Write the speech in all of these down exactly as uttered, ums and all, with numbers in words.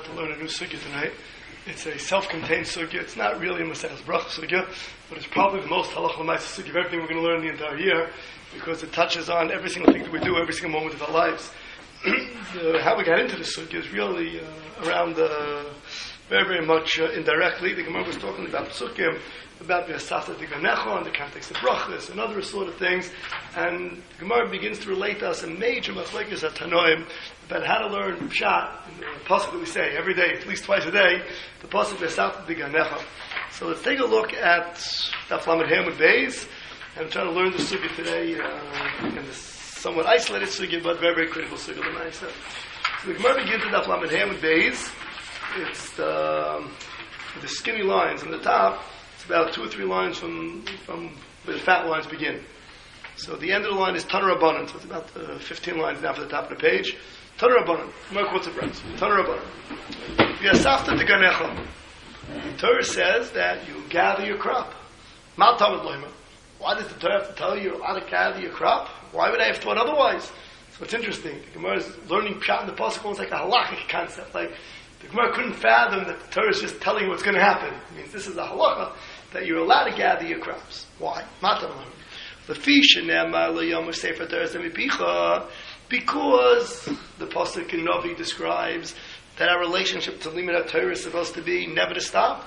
about to learn a new sugya tonight. It's a self-contained sugya. It's not really a Maseches Bracha sugya, but it's probably the most halacha l'maaseh sugya of everything we're going to learn the entire year, because it touches on every single thing that we do, every single moment of our lives. the, how we got into the sugya is really uh, around uh, very, very much uh, indirectly. The Gemara was talking about sugya, about the Asafta Diganecha in the context of brachas and other sort of things, and the Gemara begins to relate to us a major machlekes at Tanoim about how to learn pshat in the pasuk that we say every day, at least twice a day, the pasuk Asafta Diganecha. So let's take a look at Daf Lamed Hey Amud Beis, and I'm trying to learn the sugya today uh, in this somewhat isolated sugya, but very, very critical sugya. So the Gemara begins with Daf Lamed Hey Amud Beis. It's the, the skinny lines on the top. It's about two or three lines from, from where the fat lines begin. So the end of the line is Tanur Rabbanan. So it's about uh, fifteen lines down for the top of the page. Tanur Rabbanan. Gemara quotes it right. Tanur Rabbanan. V'yasafta Diganecha. The Torah says that you gather your crop. Mal Tamid Loima. Why does the Torah have to tell you how to gather your crop? Why would I have thought otherwise? So it's interesting. The Gemara is learning pshat in the pasuk almost like a halachic concept. Like the Gemara couldn't fathom that the Torah is just telling you what's going to happen. It means this is a halacha that you're allowed to gather your crops. Why? Because the pasuk in Novi describes that our relationship to Limud HaTorah is supposed to be never to stop.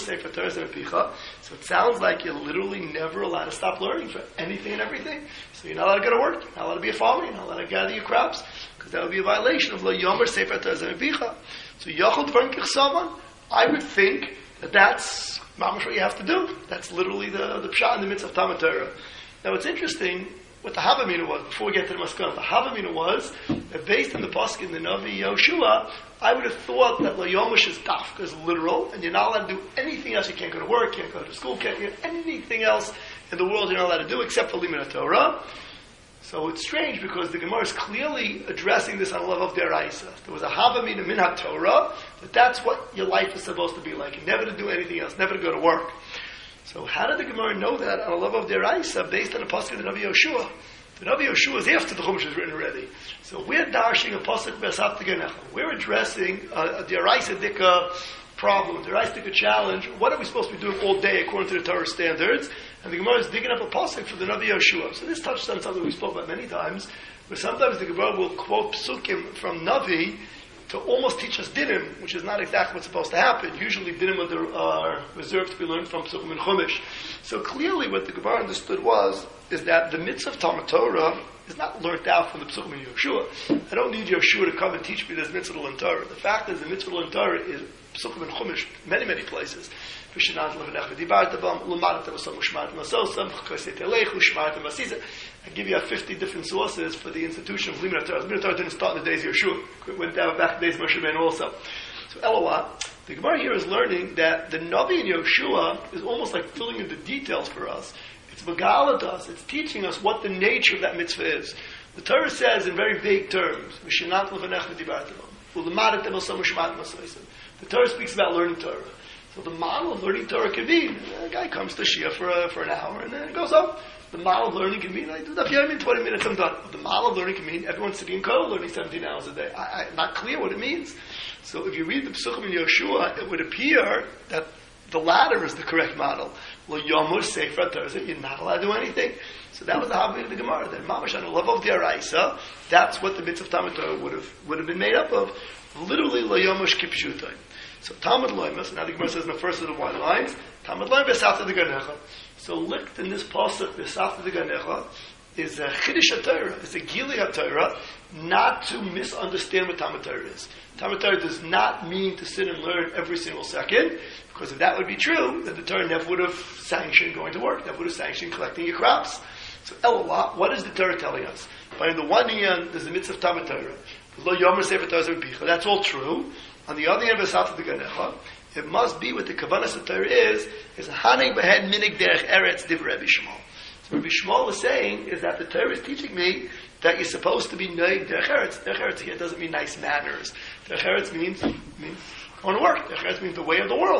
So it sounds like you're literally never allowed to stop learning for anything and everything. So you're not allowed to go to work, you're not allowed to be a farmer, you're not allowed to gather your crops, because that would be a violation of Lo Yomer Sefer Torah Zemepicha. So Yochel Dvarim Kichsavan, I would think that that's mamash what you have to do. That's literally the, the pshat in the midst of Talmud Torah. Now what's interesting, what the Havamina was, before we get to the Maskana, the Havamina was that based on the pasuk in the Navi Yoshua, I would have thought that Lo Yomish is dafka, is literal, and you're not allowed to do anything else. You can't go to work, can't go to school, can't do anything else in the world you're not allowed to do except for Limud HaTorah. So it's strange because the Gemara is clearly addressing this on a level of deraisa. There was a Havamina min HaTorah, that that's what your life is supposed to be like, never to do anything else, never to go to work. So how did the Gemara know that on a level of deraisa based on the pasuk of the Navi Yoshua? The Navi Yoshua is after the Chumash is written already. So we're darshing a pasuk B'Asafta Diganecha. We're addressing a, a deraisa dika problem, a deraisa dika challenge. What are we supposed to be doing all day according to the Torah standards? And the Gemara is digging up a pasuk for the Navi Yoshua. So this touches on something we spoke about many times, where sometimes the Gemara will quote psukim from Navi to almost teach us dinim, which is not exactly what's supposed to happen. Usually dinim are, are reserved to be learned from psukim and chumash. So clearly what the Gemara understood was, is that the mitzvah of Talmud Torah is not learnt out from the psukim and Yoshua. I don't need Yoshua to come and teach me this mitzvah to learn Torah. The fact is the mitzvah to learn Torah is psukim and chumash, many, many places. I give you fifty different sources for the institution of Limud HaTorah. Limud HaTorah didn't start in the days of Yeshua. It went down back in the days of Moshe Rabbeinu also. So Eloah, the Gemara here is learning that the Navi in Yeshua is almost like filling in the details for us. It's Megala to us. It's teaching us what the nature of that mitzvah is. The Torah says in very vague terms, the Torah speaks about learning Torah. So the model of learning Torah can be, a guy comes to Shia for, a, for an hour and then it goes up. The model of learning can mean, I do that in twenty minutes, I'm done. But the model of learning can mean everyone's sitting in Kohen learning seventeen hours a day. I, I'm not clear what it means. So if you read the Psuchim in Yoshua, it would appear that the latter is the correct model. Lo Yomush Sefer Torah, you're not allowed to do anything. So that was the Havamina of the Gemara. That Mamash on the level of the Araisa, that's what the mitzvah of Talmud Torah would have, would have been made up of. Literally, Lo Yomush Kipshutai. So Talmud Loimas, now the Gemara says in the first of the white lines, Talmud Loim B'Asafta Diganecha. So linked in this pasuk B'Asafta Diganecha is a Chiddush HaTorah, is a Gili HaTorah, not to misunderstand what Talmud Torah is. Talmud Torah does not mean to sit and learn every single second, because if that would be true, then the Torah never would have sanctioned going to work, never would have sanctioned collecting your crops. So Eloah, what is the Torah telling us? By the one hand, there's the mitzvah of Talmud Torah. Lo Yomer Sefer Torah Zemepicha. That's all true. On the other hand, B'Asafta Diganecha, it must be what the Kavanah of Torah is, is Haneg Behed Minig Derech Eretz Divrei Rabbi Shmuel. So Rabbi Shmuel is saying is that the Torah is teaching me that you're supposed to be Noeg Derech Eretz. Derech Eretz here doesn't mean nice manners. Derech Eretz means, means going to work. Derech Eretz means the way of the world.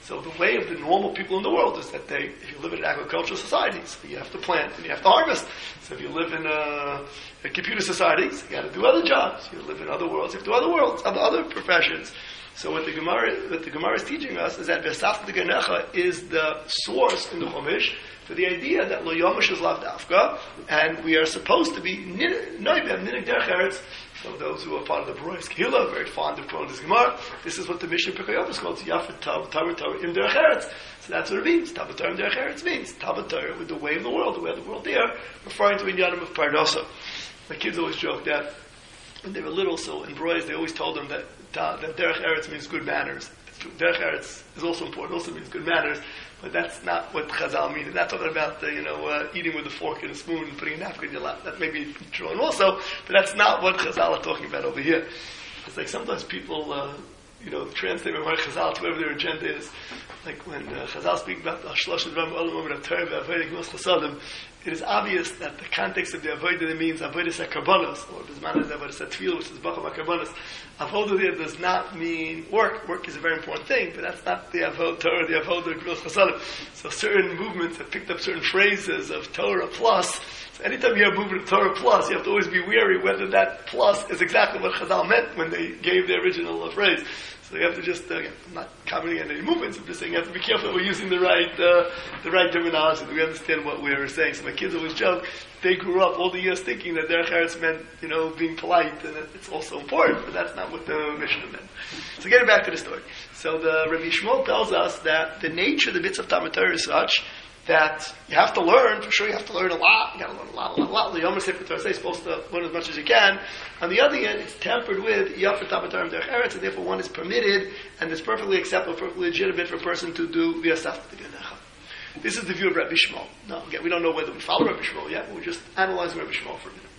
So the way of the normal people in the world is that they, if you live in an agricultural society, so you have to plant and you have to harvest. So if you live in a, a computer society, so you got to do other jobs. You live in other worlds, you have to do other worlds, other, other professions. So what the Gemara, what the Gemara is teaching us is that V'asafta Genecha is the source in the Chumash for the idea that Lo Yomish is Lav Dafka, and we are supposed to be Noibem, Ninig Derech Eretz. So those who are part of the Barois Kehillah, very fond of quoting this Gemara, this is what the Mishnah Pirkei Avos calls Yafet Tav Torah Torah Im Derech Eretz. So that's what it means. Tav Torah Im Derech Eretz means Tav Torah with the way of the world, the way of the world there, referring to Inyanim of Parnasa. My kids always joke that when they were little, so in Barois, they always told them that that Derech Eretz means good manners. Derech Eretz is also important, also means good manners, but that's not what Chazal means. They're not talking about uh, you know uh, eating with a fork and a spoon and putting a napkin in your lap. That may be true, and also, but that's not what Chazal are talking about over here. It's like sometimes people, uh, you know, translate Memar Chazal to whatever their agenda is. Like when uh, Chazal speak about the Shlosh Dvarim Olam Omer Torah V'Avodah Gemos Chasadim, it is obvious that the context of the Avodah means Avodah HaKarbanos, or Bisman is Avodah HaTefillah, which is Bacham HaKarbanos. Avodah there does not mean work. Work is a very important thing, but that's not the Avodah Torah, the Avodah Gemos Chasadim. So certain movements have picked up certain phrases of Torah plus. So anytime you have movement of Torah plus, you have to always be wary whether that plus is exactly what Chazal meant when they gave the original uh, phrase. So you have to just, uh, again, I'm not commenting on any movements, I'm just saying you have to be careful that we're using the right, uh, the right terminology, that we understand what we're saying. So my kids always joke, they grew up all the years thinking that Derech Eretz meant, you know, being polite, and it's also important, but that's not what the Mishnah meant. So getting back to the story. So the Rabbi Shmuel tells us that the nature of the mitzvah of Talmud Torah is such that you have to learn, for sure you have to learn a lot, you got to learn a lot, a lot, a lot. The Yom Sefer Torah is supposed to learn as much as you can. On the other hand, it's tempered with Yafet Talmud Torah Derech Eretz, and therefore one is permitted, and it's perfectly acceptable, perfectly legitimate for a person to do V'asafta Genecha. This is the view of Rabbi Shmuel. Now, again, we don't know whether we follow Rabbi Shmuel yet, but we're just analyzing Rabbi Shmuel for a minute.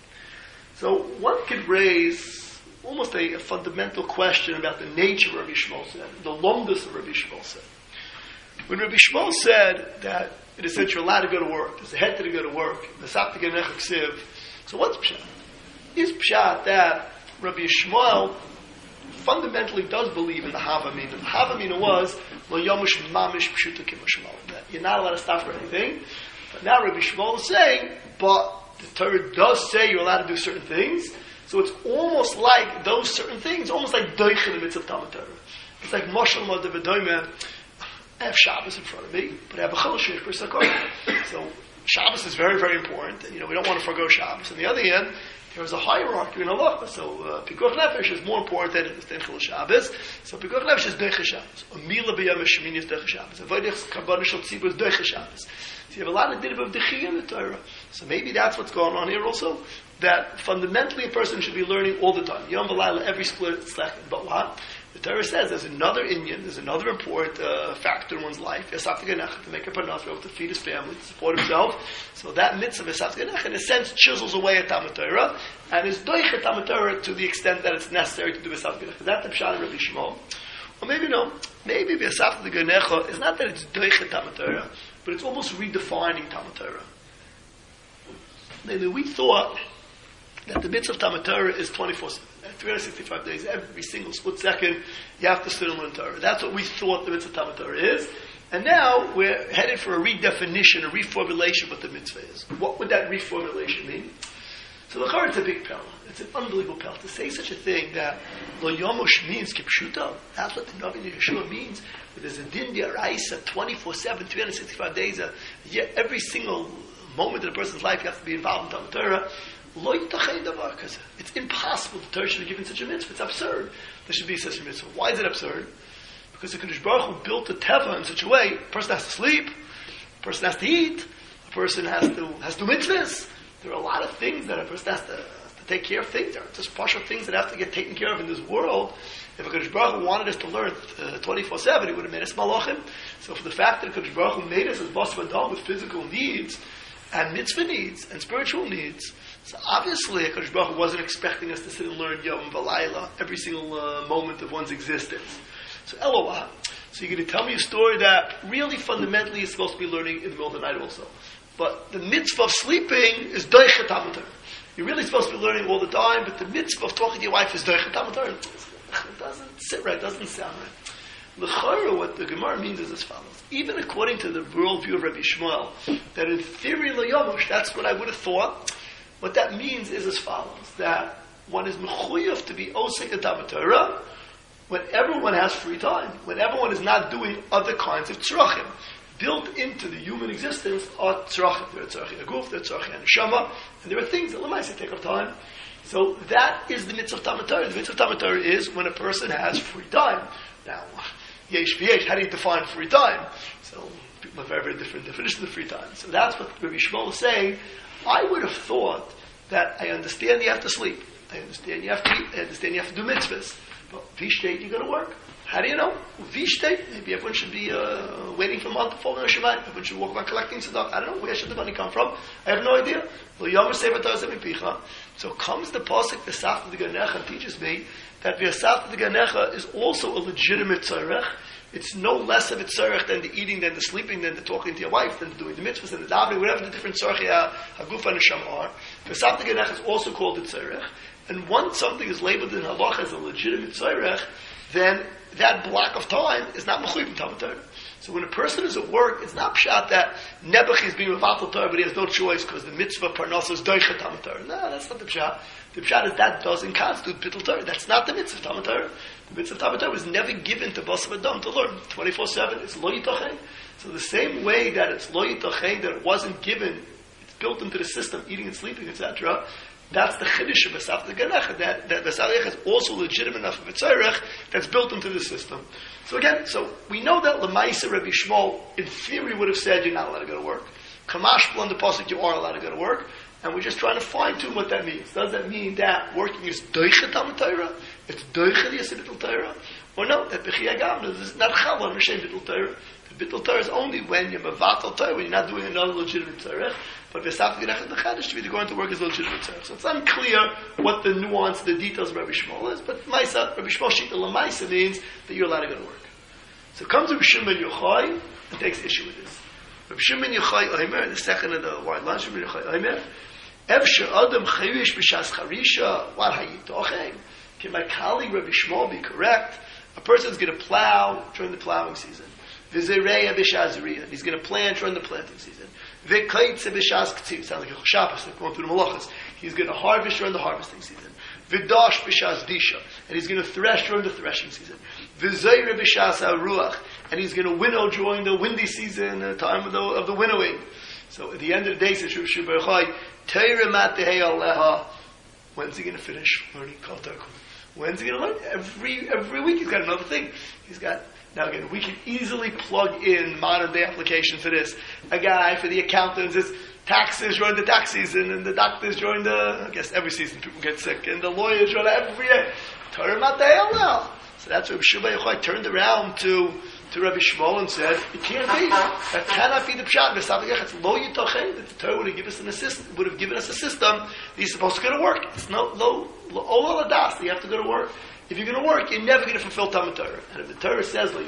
So one could raise almost a, a fundamental question about the nature of Rabbi Shmuel said, the lomdus of Rabbi Shmuel said. When Rabbi Shmuel said that it is said you're allowed to go to work, there's a head to go to work, V'asafta Genecha Ksiv, so what's Pshat? Is Pshat that Rabbi Shmuel fundamentally does believe in the Havamina. The Havamina was, Lo Yomush Mamish Pshuta Kimushmal, that you're not allowed to stop for anything. But now Rabbi Shmuel is saying, but the Torah does say you're allowed to do certain things, so it's almost like those certain things, almost like Doich in the midst of Talmud Torah. It's like Moshel Modevadoyme, I have Shabbos in front of me, but I have a Chol Shir per Sakor. So Shabbos is very, very important, and you know, we don't want to forgo Shabbos. On the other hand, there is a hierarchy in halacha. So uh, Pikuach Nefesh is more important than Chol Shabbos. So Pikuach Nefesh is Doich Shabbos. A Mila B'Yom HaShemini is Doich Shabbos. A Voidich Karban Shel Tzibur is Doich Shabbos. So you have a lot of dinim of Dechiyah in the Torah. So maybe that's what's going on here also, that fundamentally a person should be learning all the time. Yom V'Layla, every split second. But what? The Torah says there's another Inyan, there's another important uh, factor in one's life, V'asafta Genecha, to make a parnas, to feed his family, to support himself. So that mitzvah, V'asafta Genecha, in a sense, chisels away at Talmud Torah, and is doich at Talmud Torah to the extent that it's necessary to do V'asafta Genecha. Is that the Pshat of Rabbi Shmuel? Or maybe no. Maybe V'asafta Genecha is not that it's doich at Talmud Torah, but it's almost redefining Talmud Torah. Maybe we thought that the mitzvah of Talmud Torah is twenty-four seven. three hundred sixty-five days, every single split second, you have to sit and learn Torah. That's what we thought the mitzvah of Talmud Torah is. And now we're headed for a redefinition, a reformulation of what the mitzvah is. What would that reformulation mean? So the Chorah, it's a big pella. It's an unbelievable pella. To say such a thing that Lo Yomosh means Kipshuto, that's what the Navi Yeshua means. There's a din d'oraisa, twenty-four seven, three hundred sixty-five days, a, yeah, every single moment in a person's life you have to be involved in Talmud Torah. It's impossible the Torah should be given such a mitzvah. It's absurd. There should be such a mitzvah. Why is it absurd? Because the Kadosh Baruch Hu built the teva in such a way, a person has to sleep, a person has to eat, a person has to has to mitzvahs. There are a lot of things that a person has to, has to take care of. Things there are just partial things that have to get taken care of in this world. If a Kadosh Baruch Hu wanted us to learn uh, twenty-four seven, he would have made us malachim. So for the fact that Kadosh Baruch Hu made us as bas v'adam with physical needs and mitzvah needs and spiritual needs, so obviously, HaKadosh Baruch Hu wasn't expecting us to sit and learn Yom V'Layla every single uh, moment of one's existence. So Eloah. So you're going to tell me a story that really fundamentally is supposed to be learning in the middle of the night also. But the mitzvah of sleeping is Doich Talmud Torah. You're really supposed to be learning all the time, but the mitzvah of talking to your wife is Doich Talmud Torah. It doesn't sit right, it doesn't sound right. L'chayra, what the Gemara means is as follows. Even according to the worldview of Rabbi Shmuel, that in theory, Layamush, that's what I would have thought. What that means is as follows, that one is mechuyev to be osek and Talmud Torah whenever one has free time, whenever one is not doing other kinds of tzrachim. Built into the human existence are tzrachim. There are tzrachim aguf, there are tzrachim neshama, and there are things that lemaisa take up time. So that is the mitzvah of Talmud Torah. The mitzvah of Talmud Torah is when a person has free time. Now, yesh v'yesh, how do you define free time? So people have very, very different definitions of free time. So that's what Rabbi Shmuel is saying. I would have thought that I understand you have to sleep. I understand you have to eat. I understand you have to do mitzvahs. But v'shteit, you're going to work. How do you know? V'shteit, maybe everyone should be uh, waiting for a month to fall in a Shabbat. Everyone should walk around collecting tzedakah. I don't know. Where should the money come from? I have no idea. So comes the pasuk, V'safta d'ganecha, and teaches me that V'safta d'ganecha is also a legitimate tzarech. It's no less of a tzarech than the eating, than the sleeping, than the talking to your wife, than the doing the mitzvahs, than the davening, whatever the different tzarech haguf and neshama are. V'safta d'ganecha is also called a tzarech. And once something is labeled in halach as a legitimate tzarech, then that block of time is not mechuyev in Talmud Torah. So when a person is at work, it's not pshat that Nebuch is being mevatel Torah, but he has no choice because the mitzvah parnasa is doichet Talmud Torah. No, that's not the pshat. The pshat is that doesn't constitute bittul Torah. That's not the mitzvah of Talmud Torah. The mitzvah of Talmud Torah was never given to Basar Adam to learn twenty-four seven. It's lo yitochen. So the same way that it's lo yitochen, that it wasn't given, it's built into the system, eating and sleeping, et cetera. That's the chiddush of V'safta d'ganecha, that, that V'safta d'ganecha is also legitimate enough of a tzarech that's built into the system. So again, so we know that Lamaisa Rabbi Shmuel, in theory, would have said you're not allowed to go to work. Kamash on the pasuk, you are allowed to go to work, and we're just trying to fine tune what that means. Does that mean that working is doichet Talmud Torah? It's doichet yaseh bittul Torah? Or no, that b'chiyah gavna is not challah m'shem bittul Torah. The bittul Torah is only when you're mevatel Torah, when you're not doing another legitimate tzarech. But V'safta d'ganecha d'chadash to be going to work as legitimate tzarech. So it's unclear what the nuance, the details of Rabbi Shmuel is. But Maisa, Rabbi Shmuel Shita L'maisa means that you're allowed to go to work. So comes Rabbi Shimon Yochai and takes issue with this. Rabbi Shimon Yochai Omer, the second of the wide lunch, Rabbi Yochai Omer, Ev she'adam chayish b'shas charisha, what hayitochen? Can my colleague Rabbi Shmuel be correct? A person's going to plow during the plowing season. V'zereya b'shas zeriyah. He's going to plant during the planting season. V'kaitze b'shas k'tzim. Sounds like a choshapas, like going through the malachas. He's going to harvest during the harvesting season. V'dash b'shas disha. And he's going to thresh during the threshing season. V'zayre b'shas ha'ruach. And he's going to winnow during the windy season, the time of the, of the winnowing. So at the end of the day, says Rabbi Shimon Yochai, Teire matehei aleha. When's he going to finish learning Kol Tarkum? When's he going to learn? Every every week he's got another thing. He's got, now again, we can easily plug in modern day application for this. A guy for the accountants is taxes during the tax season, and the doctors during the, I guess every season people get sick, and the lawyers during every year. Teire matehei aleha. So that's where Rabbi Shimon Yochai turned around to to Rabbi Shmuel and said, it can't be. That cannot be the pshat. It's lo yitochen. The Torah would have given us an assist, would have given us a system that you're supposed to go to work. It's no lo lo aladas. You have to go to work. If you're going to work, you're never going to fulfill Talmud Torah. And if the Torah says, the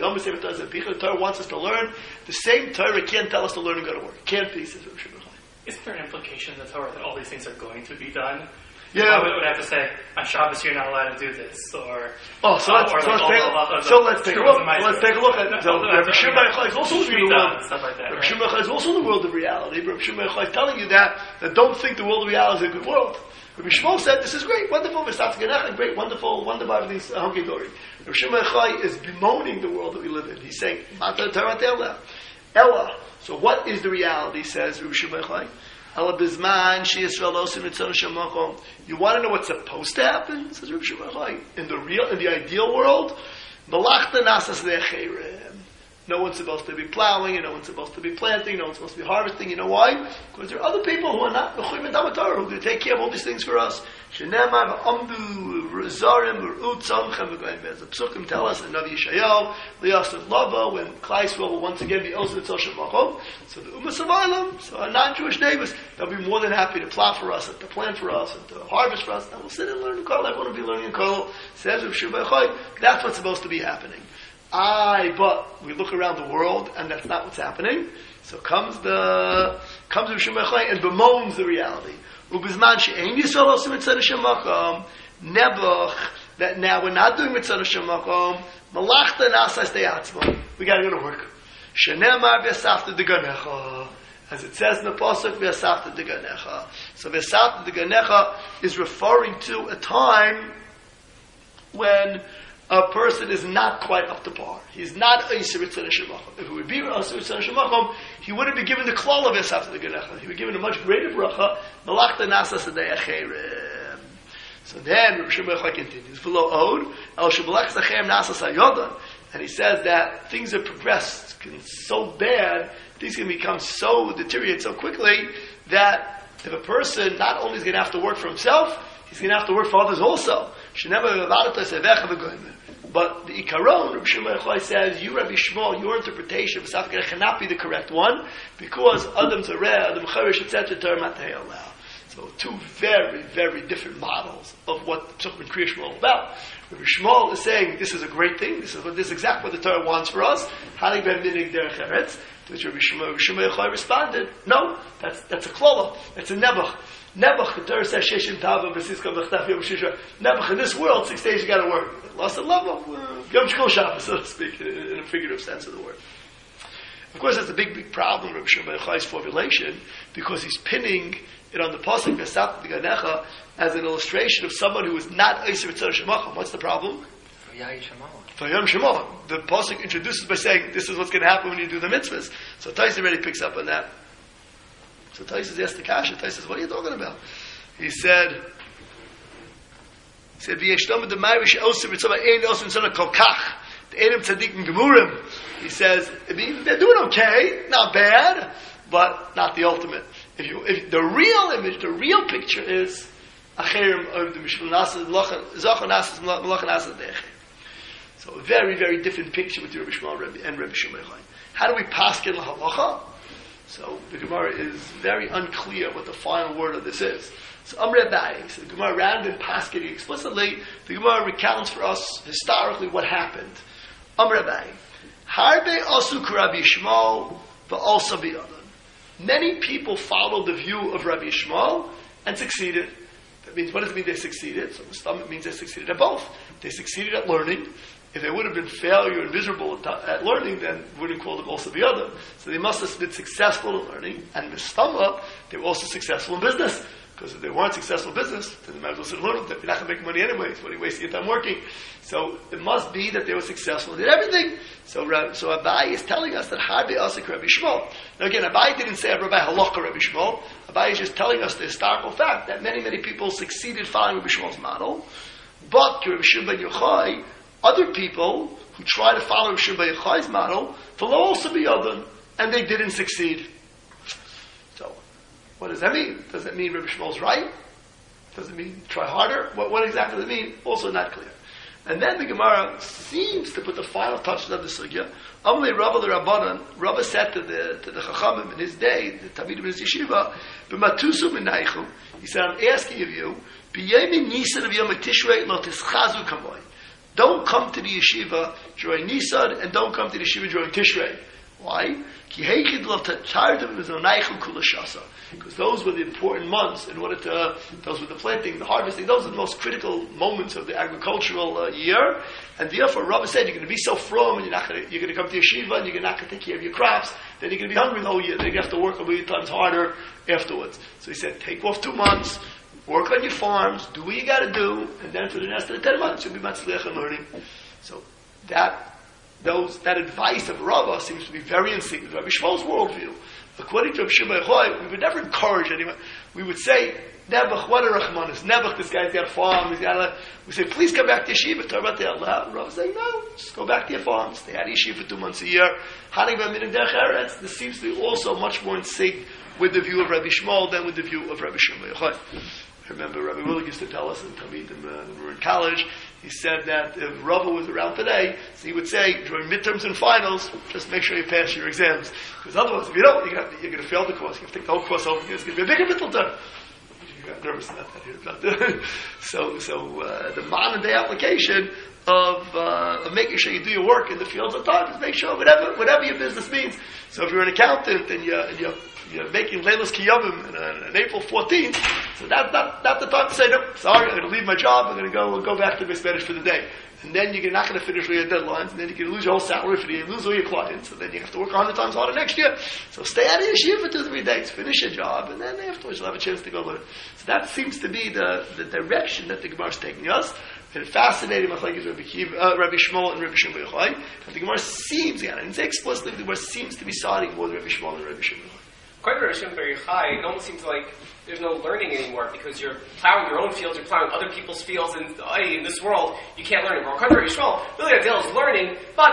Torah wants us to learn, the same Torah can't tell us to learn and go to work. It can't be, says Rabbi Shimon. Is there an implication in the Torah that all these things are going to be done? Yeah, we would have to say on Shabbos you're not allowed to do this, or oh, so let's, uh, so, let's take, so let's take a look. Let's take a look at so Rabbi Shimon Yochai is also in the world. Stuff like that. Rabbi Shimon Yochai is also in the world of reality. Rabbi Shimon Yochai is telling you that that don't think the world of reality is a good world. Rabbi Shmuel said this is great, wonderful, V'safta d'ganecha, great, wonderful, wonderful everything's hunky dory. Rabbi Shimon Yochai is bemoaning the world that we live in. He's saying Mata Torah Ella. Ella. So what is the reality? Says Rabbi Shimon Yochai. You want to know what's supposed to happen? Says Rabbi Shimon Yochai. In the real, in the ideal world, no one's supposed to be plowing, and no one's supposed to be planting, no one's supposed to be harvesting. You know why? Because there are other people who are not mechuyev in Talmud Torah who are going to take care of all these things for us. The Psukim tell us in Navi Yeshayahu, Liyasid Lava, when Klai Yisrael will once again be Osir Tzol Shemachom, so the Ummah Savalim, so our non-Jewish neighbors, they'll be more than happy to plow for us, and to plant for us, and to harvest for us, and we'll sit and learn Kol. Everyone will be learning Kol. Says Rabbi Shimon Yochai, that's what's supposed to be happening. Aye, but we look around the world, and that's not what's happening. So comes the comes Rabbi Shimon Yochai and bemoans the reality. Ubizman she'ein Yisrael osim etzed Hashem makom, Nebuch that now we're not doing mitzvah shemakom, malachta nasas de'atzmo. We got to go to work. Shenemar v'yasafta deganecha. As it says in the pasuk, v'yasafta deganecha. So v'yasafta deganecha is referring to a time when a person is not quite up to par. He's not Eiser Ritzon Shemachom. If it would be Eiser Ritzon Shemachom, he wouldn't be given the klal of Yasaf the Genecha. He would be given a much greater bracha, Malachta Nasa Sadei Acherem. So then, Rabbi Shimon Yochai continues, V'lo od, El Shebalech Zachem Nasa Sayodan. And he says that things have progressed so bad, things can become so, deteriorate so quickly, that if a person not only is going to have to work for himself, he's going to have to work for others also. But the Ikaron, Rabbi Shimon Yochai says, you, Rabbi Shmuel, your interpretation of Safka cannot be the correct one, because Adam Zareh, Adam Charish, et cetera, Termatei allow. So two very, very different models of what Pesachim and Kriya Shmuel is about. Rabbi Shmuel is saying, this is a great thing, this is what this is exactly what the Torah wants for us. Hanig ben minig derech eretz. To which Rabbi Shimon Yochai responded, no, that's that's a klola, that's a nebuch. Nebuch, the Torah says, Sheshim Tava, Vesiska, V'chtaf, Yom Shisha. Nebuch, in this world, six days you got to work. Lost a level, Yom Shkol Shabbos, so to speak, in, in a figurative sense of the word. Of course, that's a big, big problem, Rabbi Shimon Yochai's formulation, because he's pinning it on the pasuk V'sat B'ganecha as an illustration of someone who is not Eiser Tzar Shemacham. What's the problem? For Yom Shemon. The pasuk introduces by saying, this is what's going to happen when you do the mitzvahs. So Tais already picks up on that. So Taisus asked the Kasha, Taisus says, what are you talking about? He said, he said, V'yeshtom d'mayrish osir v'tzoma ein osir v'tzoma kolkach. The Einim tzadikim gemurim. He says, I mean, they're doing okay, not bad, but not the ultimate. If you, if the real image, the real picture is acherim of the mishul nasas, zachon nasas, malach nasas de'acherim. So a very, very different picture with Rabbi Shmuel and Rabbi Shimon Yochai. How do we paskin l'halacha? So the Gemara is very unclear what the final word of this is. So Amr Abai, so the Gemara, rather than pasking explicitly, the Gemara recounts for us historically what happened. Amr Abai, Harbe Asuk Rabbi Shmuel, but also B'Yadon. Many people followed the view of Rabbi Shmuel and succeeded. That means, what does it mean they succeeded? So the stomach means they succeeded at both. They succeeded at learning. If they would have been failure and miserable at, at learning, then we wouldn't call them also B'Yadon. So they must have been successful in learning, and Mistama, they were also successful in business. Because if they weren't successful in business, then they might as well sit and learn them. You're not going to make money anyways. What are you wasting your time working? So it must be that they were successful and did everything. So so Abai is telling us that Harbe Asik Rabbi Shmuel. Now again, Abai didn't say Rabbi Halacha Rabbi Shmuel. Abai is just telling us the historical fact that many, many people succeeded following Rabbi Shmuel's model. But Rabbi Shimon Yochai, other people who try to follow Rabbi Shimon Yochai's model, will also be other, and they didn't succeed. So, what does that mean? Does that mean Rabbi Shmuel's right? Does it mean try harder? What, what exactly does it mean? Also not clear. And then the Gemara seems to put the final touches of the sugya. Amli Rabba the Rabbanan, Rabba said to the to the Chachamim in his day, the Talmidim in his yeshiva, B'matusu minaychu. He said, I'm asking of you, B'yemi Nisan of Yom Tishrei lo tischazu kamoy. Don't come to the yeshiva during Nisan, and don't come to the yeshiva during Tishrei. Why? Because those were the important months in order to, those were the planting, the harvesting, those are the most critical moments of the agricultural uh, year. And therefore, Rabbi said, you're going to be so from, and you're not going to, you're going to come to yeshiva, and you're not going to take care of your crops, then you're going to be hungry the whole year, then you're going to have to work a million times harder afterwards. So he said, take off two months, work on your farms, do what you got to do, and then for the rest of the ten months, you'll be matzliach and learning. So that Those, that advice of Rava seems to be very in sync with Rabbi Shmuel's worldview. According to Rabbi Shimon Yochai, we would never encourage anyone. We would say, Nebuch, what a Rachmanis. Nebuch, this guy's got a farm. He's got a, we say, please come back to yeshiva. Talk about the Allah. Rava saying, no, just go back to your farm. Stay at yeshiva for two months a year. Hanig b'minim derech eretz. This seems to be also much more in sync with the view of Rabbi Shmuel than with the view of Rabbi Shimon Yochai. I remember Rabbi Willig used to tell us in Talmidim uh, when we were in college, he said that if Rava was around today, so he would say, during midterms and finals, just make sure you pass your exams. Because otherwise, if you don't, you're going to fail the course. You have to take the whole course over again. It's going to be a bigger middle term. You got nervous about that here. About that. so so uh, the modern day application of, uh, of making sure you do your work in the fields of time is make sure whatever whatever your business means. So if you're an accountant and you're, and you're you're making Leilas Kiyavim on April fourteenth, so that's not, not the time to say, no, sorry, I'm going to leave my job, I'm going to go go back to my Spanish for the day. And then you're not going to finish all your deadlines, and then you're going to lose your whole salary for the year, lose all your clients, and then you have to work a hundred times harder next year. So stay out of yeshiva for two, three days, finish your job, and then afterwards you'll have a chance to go learn. So that seems to be the, the direction that the Gemara is taking us. And fascinating, Machlekes Rabbi Kiva, uh, Rabbi Shmuel and Rabbi Shimon Bar Yochai. And the Gemara seems, again, I didn't say explicitly, the Gemara seems to be siding more with Rabbi Shmuel and Rabbi Shimon Bar Yochai. According to Rabbi Shimon Bar Yochai, it almost seems like there's no learning anymore because you're plowing your own fields, you're plowing other people's fields, and hey, in this world, you can't learn anymore. According to Rabbi Shmuel, really ideal is learning, but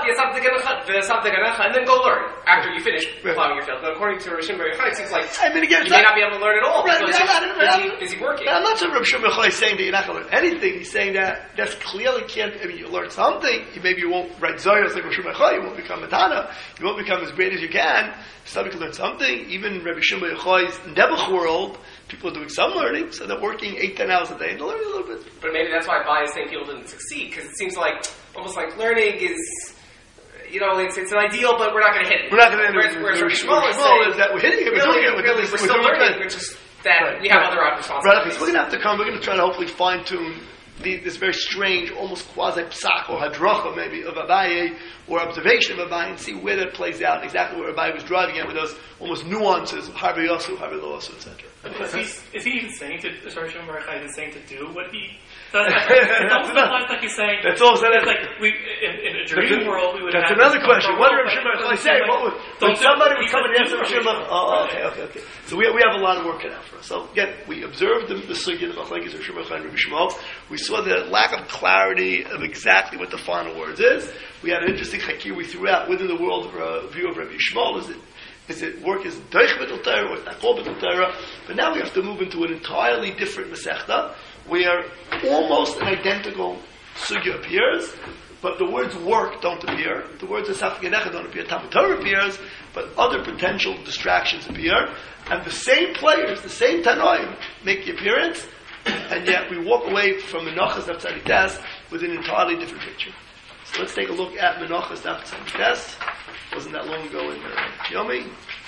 and then go learn after you finish right. plowing your field. But according to Rabbi Shimon Bar Yochai, it seems like I mean, again, you may not be able to learn at all right, because I mean, you're I'm busy, not, busy working. I'm not sure Rabbi Shimon Bar Yochai is saying that you're not going to learn anything. He's saying that that's clearly can't, I mean, you learn something, maybe you won't write Zoyos like Rabbi Shimon Bar Yochai, you won't become a Tana, you won't become as great as you can. Somebody can learn something. Even Rabbi Shimon Bar Yochai's Nebuch world, people are doing some learning, so they're working eight, ten hours a day, and they're learning a little bit. But maybe that's why Abai is saying people didn't succeed, because it seems like, almost like learning is, you know, it's it's an ideal, but we're not going to hit it. We're not going to hit it. Whereas Rabbi Shmuel is is saying, that we're hitting it, we're really, doing it, we're, really, doing, we're we're still doing learning, it. which is that right. we have right. other Right, responsibilities. so we're going to have to come, we're going to try to hopefully fine-tune the, this very strange, almost quasi-psak or hadracha maybe of Abaye, or observation of Abaye, and see where that plays out, and exactly where Abaye was driving at with those almost nuances of Harvey Yosu, Harvey Loasu, et cetera. Is he, is he even saying to, is Rabbi Shimon Bar Yochai even saying to do what he does? It's almost implies like he's saying, that's all it's like we, in, in a dream world, we would that's have another this question. What did Rabbi but Shimon Bar Yochai it say? like, What would, when somebody would come and answer Rabbi Shimon Bar Yochai, oh, okay, okay, okay. So we, we have a lot of work cut out for us. So again, we observed the, the sugya of Machlekes Rabbi Shimon Bar Yochai and Rabbi Shmuel. We saw the lack of clarity of exactly what the final words is. We had an interesting chakir we threw out within the world of uh, view of Rabbi Shmuel. Is it Is it work is doich b'tul Torah or takol b'tul Torah? But now we have to move into an entirely different Masechta where almost an identical sugya appears, but the words work don't appear. The words asaf genecha don't appear. Talmud Torah appears, but other potential distractions appear, and the same players, the same tanoim, make the appearance, and yet we walk away from Menachas Daf Tzadites with an entirely different picture. So let's take a look at Menachas Daf Tzadites. Wasn't that long ago in uh, Yomi.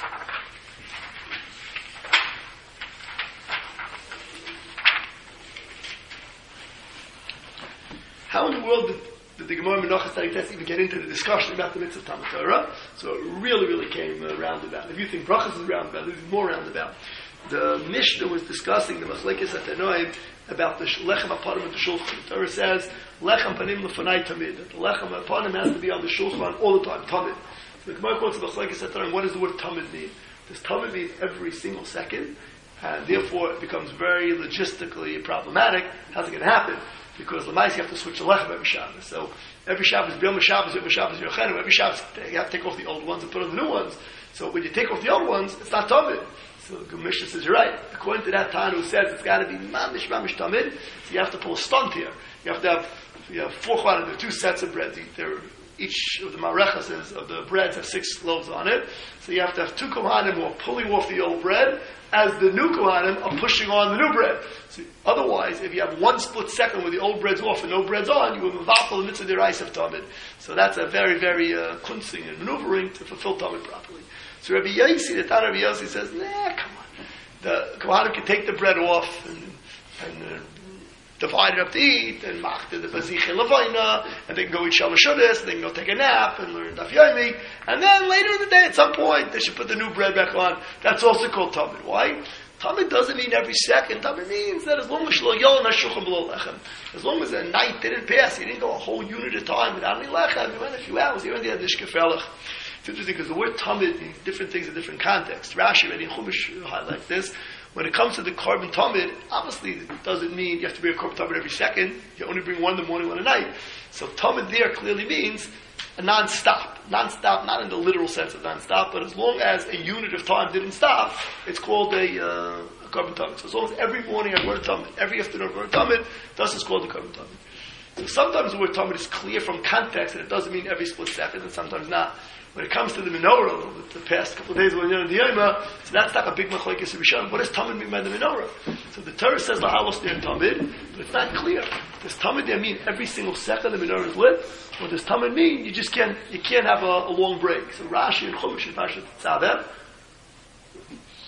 How in the world did, did the Gemara Menachas Tzadites even get into the discussion about the mitzvah of Talmud Torah? So it really, really came uh, roundabout. If you think Brachas is roundabout, it's more roundabout. The Mishnah was discussing the Machlekes HaTanoim about the Lechem HaPanim and the Shulchan. The Torah says, Lechem Panim Lefanai Tamid. That the Lechem HaPanim has to be on the Shulchan all the time, Tamid. The Gemara quotes the Machlekes HaTanoim, what does the word Tamid mean? Does Tamid mean every single second? And therefore it becomes very logistically problematic. How's it going to happen? Because Lamais you have to switch the Lechem every Shabbos. So every Shabbos, B'yom Shabbos, every Shabbos, Yochenu, every Shabbos you have to take off the old ones and put on the new ones. So when you take off the old ones, it's not Tamid. So the Mishnah says, you're right. According to that Tana who says it's got to be mamish, mamish tamid, so you have to pull a stunt here. You have to have, you have four chwanim, there are two sets of breads. There, each of the marechas of the breads have six loaves on it. So you have to have two kohanim who are pulling off the old bread as the new kohanim are pushing on the new bread. So otherwise, if you have one split second where the old bread's off and no bread's on, you will vafel the mitzvah derais of tamid. So that's a very, very uh, kunzing and maneuvering to fulfill tamid properly. So Rabbi Yossi, the Tana Rabbi Yossi says, nah, come on. The Kohanim can take the bread off and, and uh, divide it up to eat, and mach the Baziche Levina, and they can go eat Shalom Shudas, and they can go take a nap and learn Daf Yomi, and then later in the day, at some point, they should put the new bread back on. That's also called Tamid. Why? Tamid doesn't mean every second. Tamid means that as long as Shlo Yol Nashulchan Below Lechem, as long as a night didn't pass, you didn't go a whole unit of time without any lechem, you went a few hours, you went there, Dish Gefelach. It's interesting because the word Tamid means different things in different contexts. Rashi and Chumash highlight this. When it comes to the carbon Tamid, obviously it doesn't mean you have to bring a carbon Tamid every second. You only bring one in the morning, one at night. So Tamid there clearly means a non-stop. Non-stop, not in the literal sense of non-stop, but as long as a unit of time didn't stop, it's called a, uh, a carbon Tamid. So as long as every morning I word Tamid, every afternoon I word Tamid, thus it's called a carbon Tamid. So sometimes the word Tamid is clear from context, and it doesn't mean every split second, and sometimes not. When it comes to the menorah, the past couple of days when you're in the Yoma, so that's not a big machlokes of Rishon. What does Tamid mean by the menorah? So the Torah says lahalos there Tamid, but it's not clear. Does Tamid there mean every single second the menorah is lit? Or does Tamid mean you just can't you can't have a, a long break? So Rashi and Chumash and Parshat Tzaveh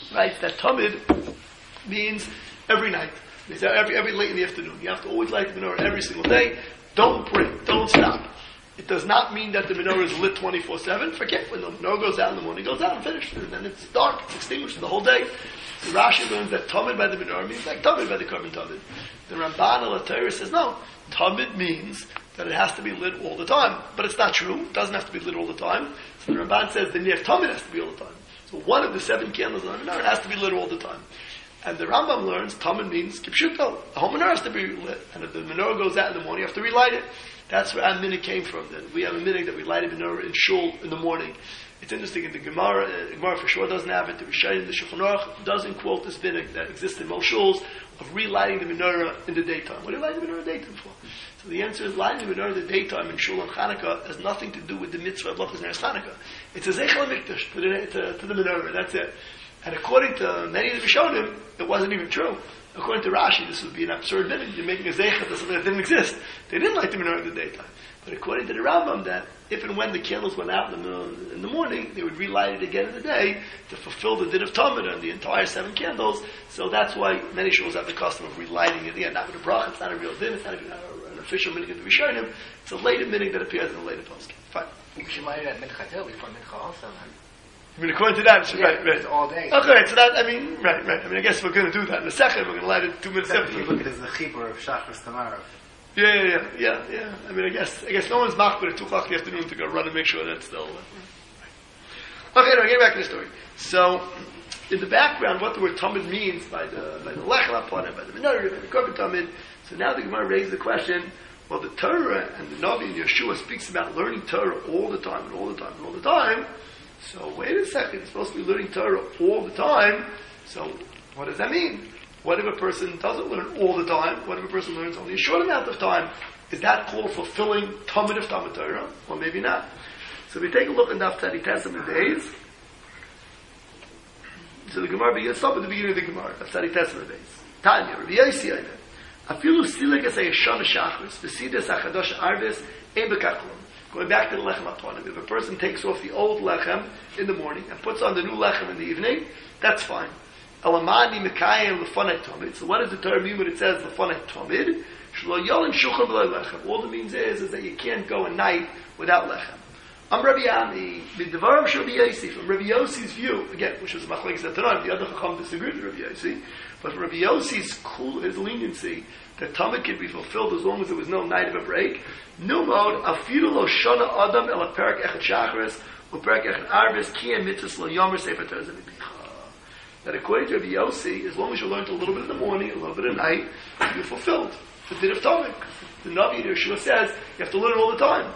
writes that Tamid means every night. It's every, every late in the afternoon. You have to always light the menorah every single day. Don't break. Don't stop. It does not mean that the menorah is lit twenty-four seven. Forget when the menorah goes out in the morning, it goes out and finished. And then it's dark. It's extinguished for the whole day. So Rashi learns that Tamid by the menorah means like Tamid by the carbon Tamid. The Ramban al Torah says no. Tamid means that it has to be lit all the time. But it's not true. It doesn't have to be lit all the time. So the Ramban says the Ner Tamid has to be all the time. So one of the seven candles on the menorah has to be lit all the time. And the Rambam learns Tamid means Kipshuto. The whole menorah has to be lit. And if the menorah goes out in the morning, you have to relight it. That's where our minhag came from. That we have a minhag that we light a menorah in shul in the morning. It's interesting, in the Gemara, uh, Gemara for sure doesn't have it. The Rishayim, the Shulchan Aruch doesn't quote this minhag that exists in most shuls of relighting the menorah in the daytime. What do you light the menorah in the daytime for? So the answer is lighting the menorah in the daytime in shul on Chanukah has nothing to do with the mitzvah of Lachas Neres Chanukah. It's a zeichel mikdash to the, to, to the menorah. That's it. And according to many of the Rishonim, it wasn't even true. According to Rashi, this would be an absurd minhag. You're making a zeichel to something that didn't exist. They didn't light the menorah in the daytime. But according to the Rambam, that if and when the candles went out in the, in the morning, they would relight it again in the day to fulfill the din of Tamid on the entire seven candles. So that's why many shuls have the custom of relighting it again. Not with a bracha, it's not a real din, it's not even an official minhag of the Rishonim. It's a later minhag that appears in the later poskim. Fine. We should light it at Mincha too, before Mincha also. I mean, according to that, it's yeah, right, right. It's all day. Okay, so that, I mean, right, right. I mean, I guess we're going to do that in a second. We're going to light it two minutes after. If you look at it as the chibur of Shachris Tamarav. Yeah, yeah, yeah, yeah, yeah. I mean, I guess, I guess no one's machbir at two o'clock in the afternoon to go run and make sure that's still. Uh, okay, now get back to the story. So, in the background, what the word Tamid means by the by the lechem upon it, by the menorah, by the korban Tamid. So now the Gemara raises the question. Well, the Torah and the Navi and Yeshua speaks about learning Torah all the time and all the time and all the time. So wait a second, it's supposed to be learning Torah all the time. So what does that mean? What if a person doesn't learn all the time? What if a person learns only a short amount of time? Is that called fulfilling Tamid of Talmud Torah? Or maybe not. So we take a look at Daf Tzadi Tesam days. So the Gemara begins, stop at the beginning of the Gemara, Daf Tzadi Tesam days. Tanya, Rabbi Yossi Ayman. Afilu silik as a Yeshana Shachris, v'sidas achadosh arvis, ein b'kach klum. Going back to the lechem atponim, if a person takes off the old lechem in the morning and puts on the new lechem in the evening, that's fine. Elamani mekayim lefonei tomid. So what does the Torah mean when it says lefonei tomid? Shlo yolin shulchan b'loi lechem. All it means is, is that you can't go a night without lechem. I'm Rabbi Ami, b'devar of Rabbi Yossi, from Rabbi Yossi's view, again, which was machlekes at Tanakh, the other chacham disagreed with Rabbi Yossi, but Rabbi Yossi's cool, his leniency, that Tamid could be fulfilled as long as there was no night of a break. Numod afidu lo shana adam el perak echad shachris u perak echad arvis kiyam mitzvahs lo yomer sefer Torah zemibicha. That according to Rabbi Yossi, as long as you learned a little bit in the morning, a little bit at night, you're fulfilled the din of Tamid. The Navi Yeshua says you have to learn all the time.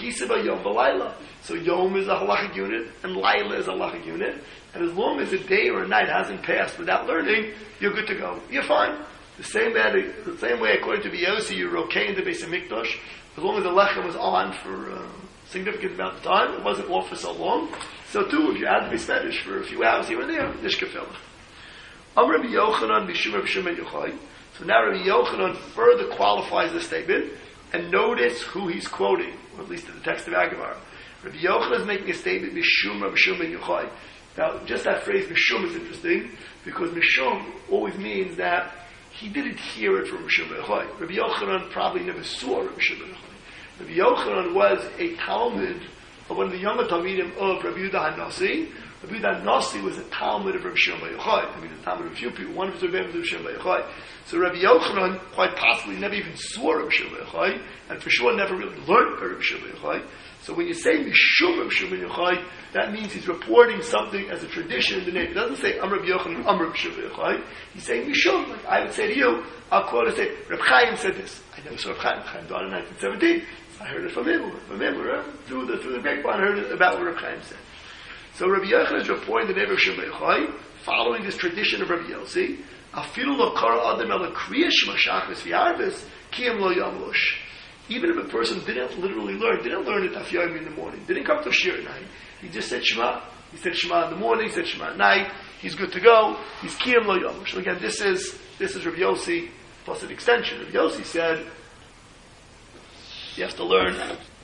So Yom is a halachic unit, and Laila is a halachic unit. And as long as a day or a night hasn't passed without learning, you're good to go. You're fine. The same way, the same way according to Yossi, you're okay in the Beis Hamikdash. As long as the lechem was on for a significant amount of time, it wasn't off for so long. So too, if you had to be Spanish for a few hours here and there, nishkafel. Am Rabbi Yochanan b'shum Rabbi Shimon Yochai. So now Rabbi Yochanan further qualifies the statement, and notice who he's quoting, or at least in the text of Agamar. Rabbi Yochanan is making a statement, Mishum Rabbi Shimon Yochai. Now, just that phrase, Mishum, is interesting, because Mishum always means that he didn't hear it from Rabbi Shimon Yochai. Rabbi Yochanan probably never saw Rabbi Shimon Yochai. Rabbi Yochanan was a Talmud of one of the younger Talmidim of Rabbi Yehuda HaNasi. Rabbi Yehuda HaNasi was a Talmud of Rabbi Shimon Yochai. I mean, a Talmud of a few people. One of his Rebbeim was Rabbi Shimon Yochai. So Rabbi Yochanan quite possibly never even saw Rabbi Shimon Yochai, and for sure never really learned by Rabbi Shimon Yochai. So when you say Mishum Rabbi Shimon Yochai, that means he's reporting something as a tradition in the name. It doesn't say I'm Rabbi Yochanan, I'm Rabbi Shimon Yochai. He's saying Mishum. Like I would say to you, I'll quote and say, Reb Chaim said this. I never saw Reb Chaim. Reb Chaim died in nineteen seventeen. I heard it from him, from him, or through the through the grapevine. I heard it about what Reb Chaim said. So Rabbi Yochanan is reporting the name of Shimon Yochai, following this tradition of Rabbi Yossi. Afilu lo kara adam el kriya shema shachris v'arvis kiyam lo yamush. Even if a person didn't literally learn, didn't learn it after in the morning, didn't come to Shir at night, he just said Shema. He said Shema in the morning, he said Shema at night, he's good to go, he's Kiyam Lo Yomush. So again, this is, this is Rabbi Yossi plus an extension. Rabbi Yossi said, you have to learn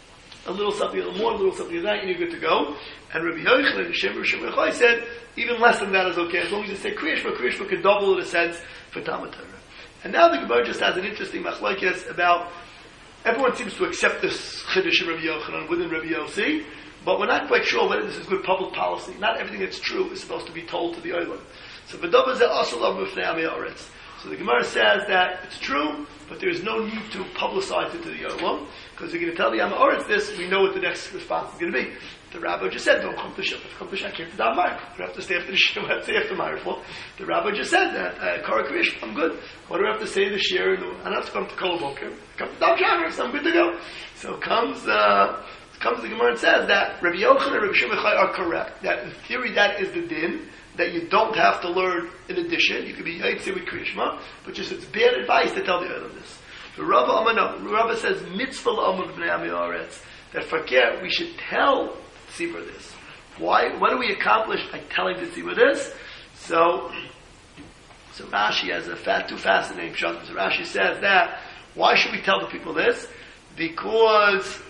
a little something, a little more, a little something like that, and you're good to go. And Rabbi Yochanan and Shem Rishon Yochai said, even less than that is okay, as long as you say Kriya Shema, Kriya Shema can double in a sense for Talmud Torah. And now the Gemara just has an interesting machlokes about, everyone seems to accept this Chiddush of Rabbi Yochanan within Rabbi Yossi, but we're not quite sure whether this is good public policy. Not everything that's true is supposed to be told to the Olam. So V'dova zeh asur lo b'fnei amei haaretz. So the Gemara says that it's true, but there is no need to publicize it to the Olam, because you're going to tell the Amei Haaretz this, we know what the next response is going to be. The rabbi just said, don't come to Shul. If you come to Shul, I came to Dam Ma'ir. You have to stay after the Shul, I have to stay after Ma'ir for. The rabbi just said that, uh, Kara Kriyash, I'm good. What do I have to say this year? No, I don't have to come to Kol Boker. Come to Dam Shabbos, I'm good to go. So comes, uh, comes the Gemara and says that Rabbi Yochanan and Rabbi Shimon Chai are correct. That in theory that is the din, that you don't have to learn in addition. You could be Yaitse with Kriya Shema, but just it's bad advice to tell the other this. The Rava Amano, Rava says, mitzvah l'amud b'nei amei haaretz, that forget, we should tell Tzibur this. Why? What do we accomplish by telling the Tzibur this? So, so Rashi has a fat, too fascinating shot. So Rashi says that, why should we tell the people this? Because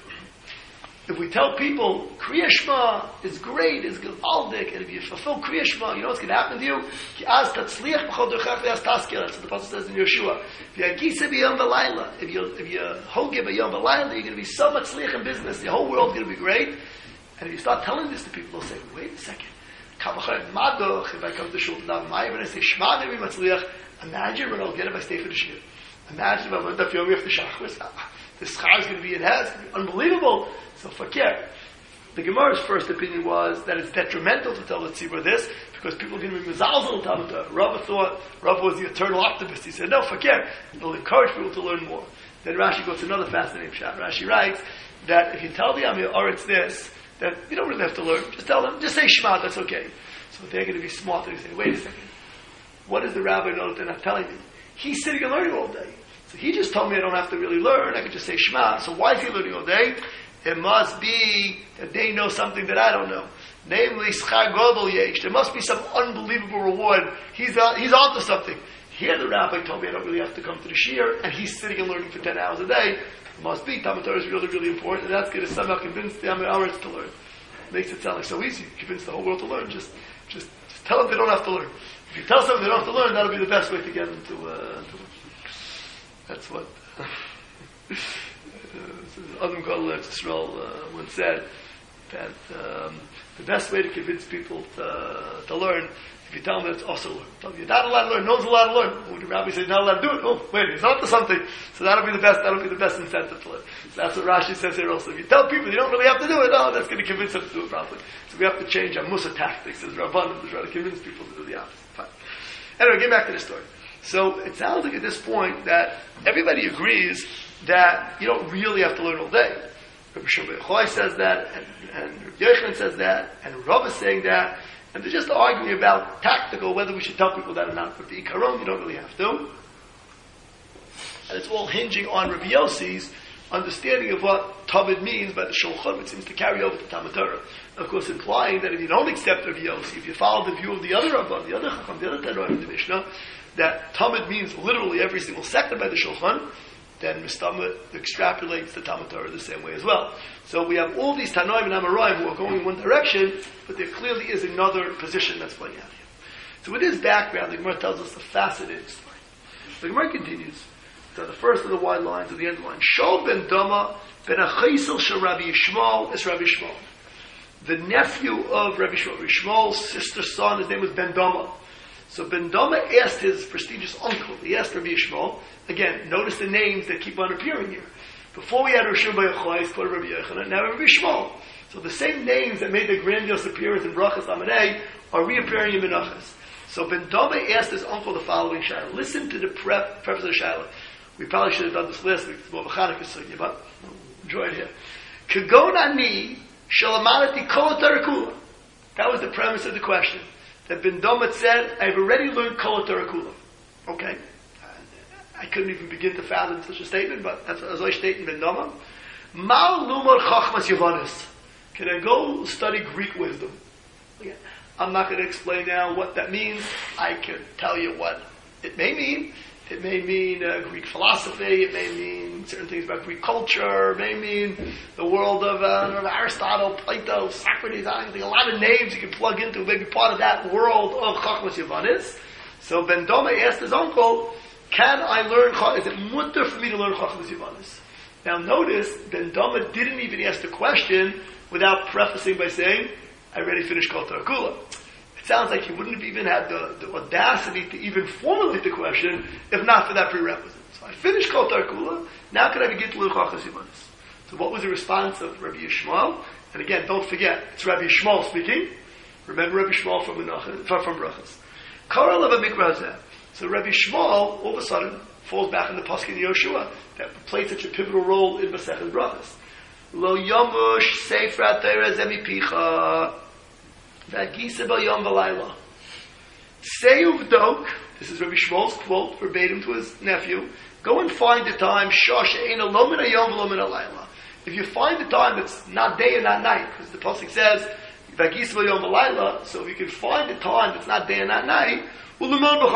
if we tell people, Kriya Shema is great, is gewaldik, and if you fulfill Kriya Shema, you know what's going to happen to you? Ki az tatzliach b'chol derechach ve'az taskir. That's what the Pasuk says in Yeshua. If you agisa b'yom v'layla, if you if you hoge b'yom v'layla, you're going to be so much tzliach in business. The whole world's going to be great. And if you start telling this to people, they'll say, wait a second. Kamachar madoch, if I come to Shul Dam Ma'ir and I say Shema, maybe matzliach. Imagine what I'll get if I stay for the Shir. Imagine if I went up Yom Yom Shachris. The schar is going to be in Hez. It's going to be unbelievable. So fakir. The Gemara's first opinion was that it's detrimental to tell the tzibur this because people are going to be mezalzel Talmud Torah. Rava thought Rava was the eternal optimist. He said, no, fakir. It'll encourage people to learn more. Then Rashi goes to another fascinating shot. Rashi writes that if you tell the Amei Haaretz this, that you don't really have to learn. Just tell them, just say Shema, that's okay. So they're going to be smart. They say, wait a second. What does the rabbi know that they're not telling me? He's sitting and learning all day. So he just told me I don't have to really learn. I could just say Shema. So why is he learning all day? It must be that they know something that I don't know. Namely, schar gadol yesh. There must be some unbelievable reward. He's uh, he's onto something. Here the rabbi told me I don't really have to come to the shir, and he's sitting and learning for ten hours a day. It must be Talmud Torah is really, really important, and that's going to somehow convince the Amei Haaretz to learn. Makes it sound like so easy. Convince the whole world to learn. Just, just, just tell them they don't have to learn. If you tell someone they don't have to learn, that'll be the best way to get them to, uh, to learn. That's what Adam Gadol of Yisrael uh, once said, that um, the best way to convince people to, to learn, if you tell them it's also learn. Tell them you're not allowed to learn, no one's allowed to learn. When the rabbi says you're not allowed to do it, oh, wait, he's onto something. So that'll be the best, that'll be the best incentive to learn. So that's what Rashi says here also. If you tell people you don't really have to do it, oh, that's going to convince them to do it properly. So we have to change our Musa tactics as Rabbanim to try to convince people to do the opposite. Fine. Anyway, get back to the story. So it sounds like at this point that everybody agrees that you don't really have to learn all day. Rabbi Shimon Yochai says that, and, and Rabbi Yochanan says that, and Rav is saying that, and they're just arguing about tactical, whether we should tell people that or not. But the Ikaron, you don't really have to. And it's all hinging on Rabbi Yossi's understanding of what Talmud means by the Shulchan, which seems to carry over to Talmud Torah. Of course, implying that if you don't accept Rabbi Yossi, if you follow the view of the other Rabban, the other Chacham, the other Tanoim in the Mishnah, that Talmud means literally every single second by the Shulchan, then Mistama extrapolates the Talmud Torah the same way as well. So we have all these Tanoim and Amoraim who are going in one direction, but there clearly is another position that's playing out here. So with this background, the Gemara tells us a fascinating story. The Gemara continues. So the first of the wide lines of the end line. Shol ben Dama ben Achaisel shel Rabbi Yishmael is Rabbi Yishmael. The nephew of Rabbi Yishmael, Rabbi Yishmael's sister's son, his name was Ben Dama. So Ben Dama asked his prestigious uncle, he asked Rabbi Yishmael, again, notice the names that keep on appearing here. Before we had Rosh Yochai, it's called Rabbi Yochanan, now Rabbi Yishmael. So the same names that made their grandiose appearance in Brachas Amanei are reappearing in Menachas. So Ben Dama asked his uncle the following shayla. Listen to the prep, preface of the shayla. We probably should have done this last week, it's more of a Chanukah sugya, but enjoy it here. Kagon ani shalamanati kol Torah kula. That was the premise of the question. That Ben Dama said, I've already learned kol Torah kula. Okay. I couldn't even begin to fathom such a statement, but that's as I state in Ben Dama. Mal lumar chachmas yavanis. Can I go study Greek wisdom? Again, I'm not going to explain now what that means. I can tell you what it may mean. It may mean uh, Greek philosophy. It may mean certain things about Greek culture, maybe in the world of, uh, of Aristotle, Plato, Socrates, I think a lot of names you can plug into, maybe part of that world of Chachmas Yavanis. So Ben Doma asked his uncle, can I learn, is it mutter for me to learn Chachmas Yavanis? Now notice, Ben Doma didn't even ask the question without prefacing by saying, I already finished Kol Torah Kula. It sounds like he wouldn't have even had the, the audacity to even formulate the question if not for that prerequisite. So I finished Kol Torah Kula, now can I begin to learn Chachmas Yavanis? So what was the response of Rabbi Yishmael? And again, don't forget, it's Rabbi Yishmael speaking. Remember Rabbi Yishmael from, Menachos, from Brachas. Kara Leva Mikra Hazeh. So Rabbi Yishmael, all of a sudden, falls back in the Pasuk in Yoshua that played such a pivotal role in Masechet Brachas. Lo Yomush Sefer Torah Zemipicha V'Agisa B'Yom V'Layla. Say uvdok. This is Rabbi Yishmael's quote verbatim to his nephew. Go and find the time. Shosh Ein Lo Min Hayom V'Lo Min Halayla. If you find the time that's not day and not night, because the pasuk says V'Agisa B'Yom V'Layla, so if you can find the time that's not day and not night, then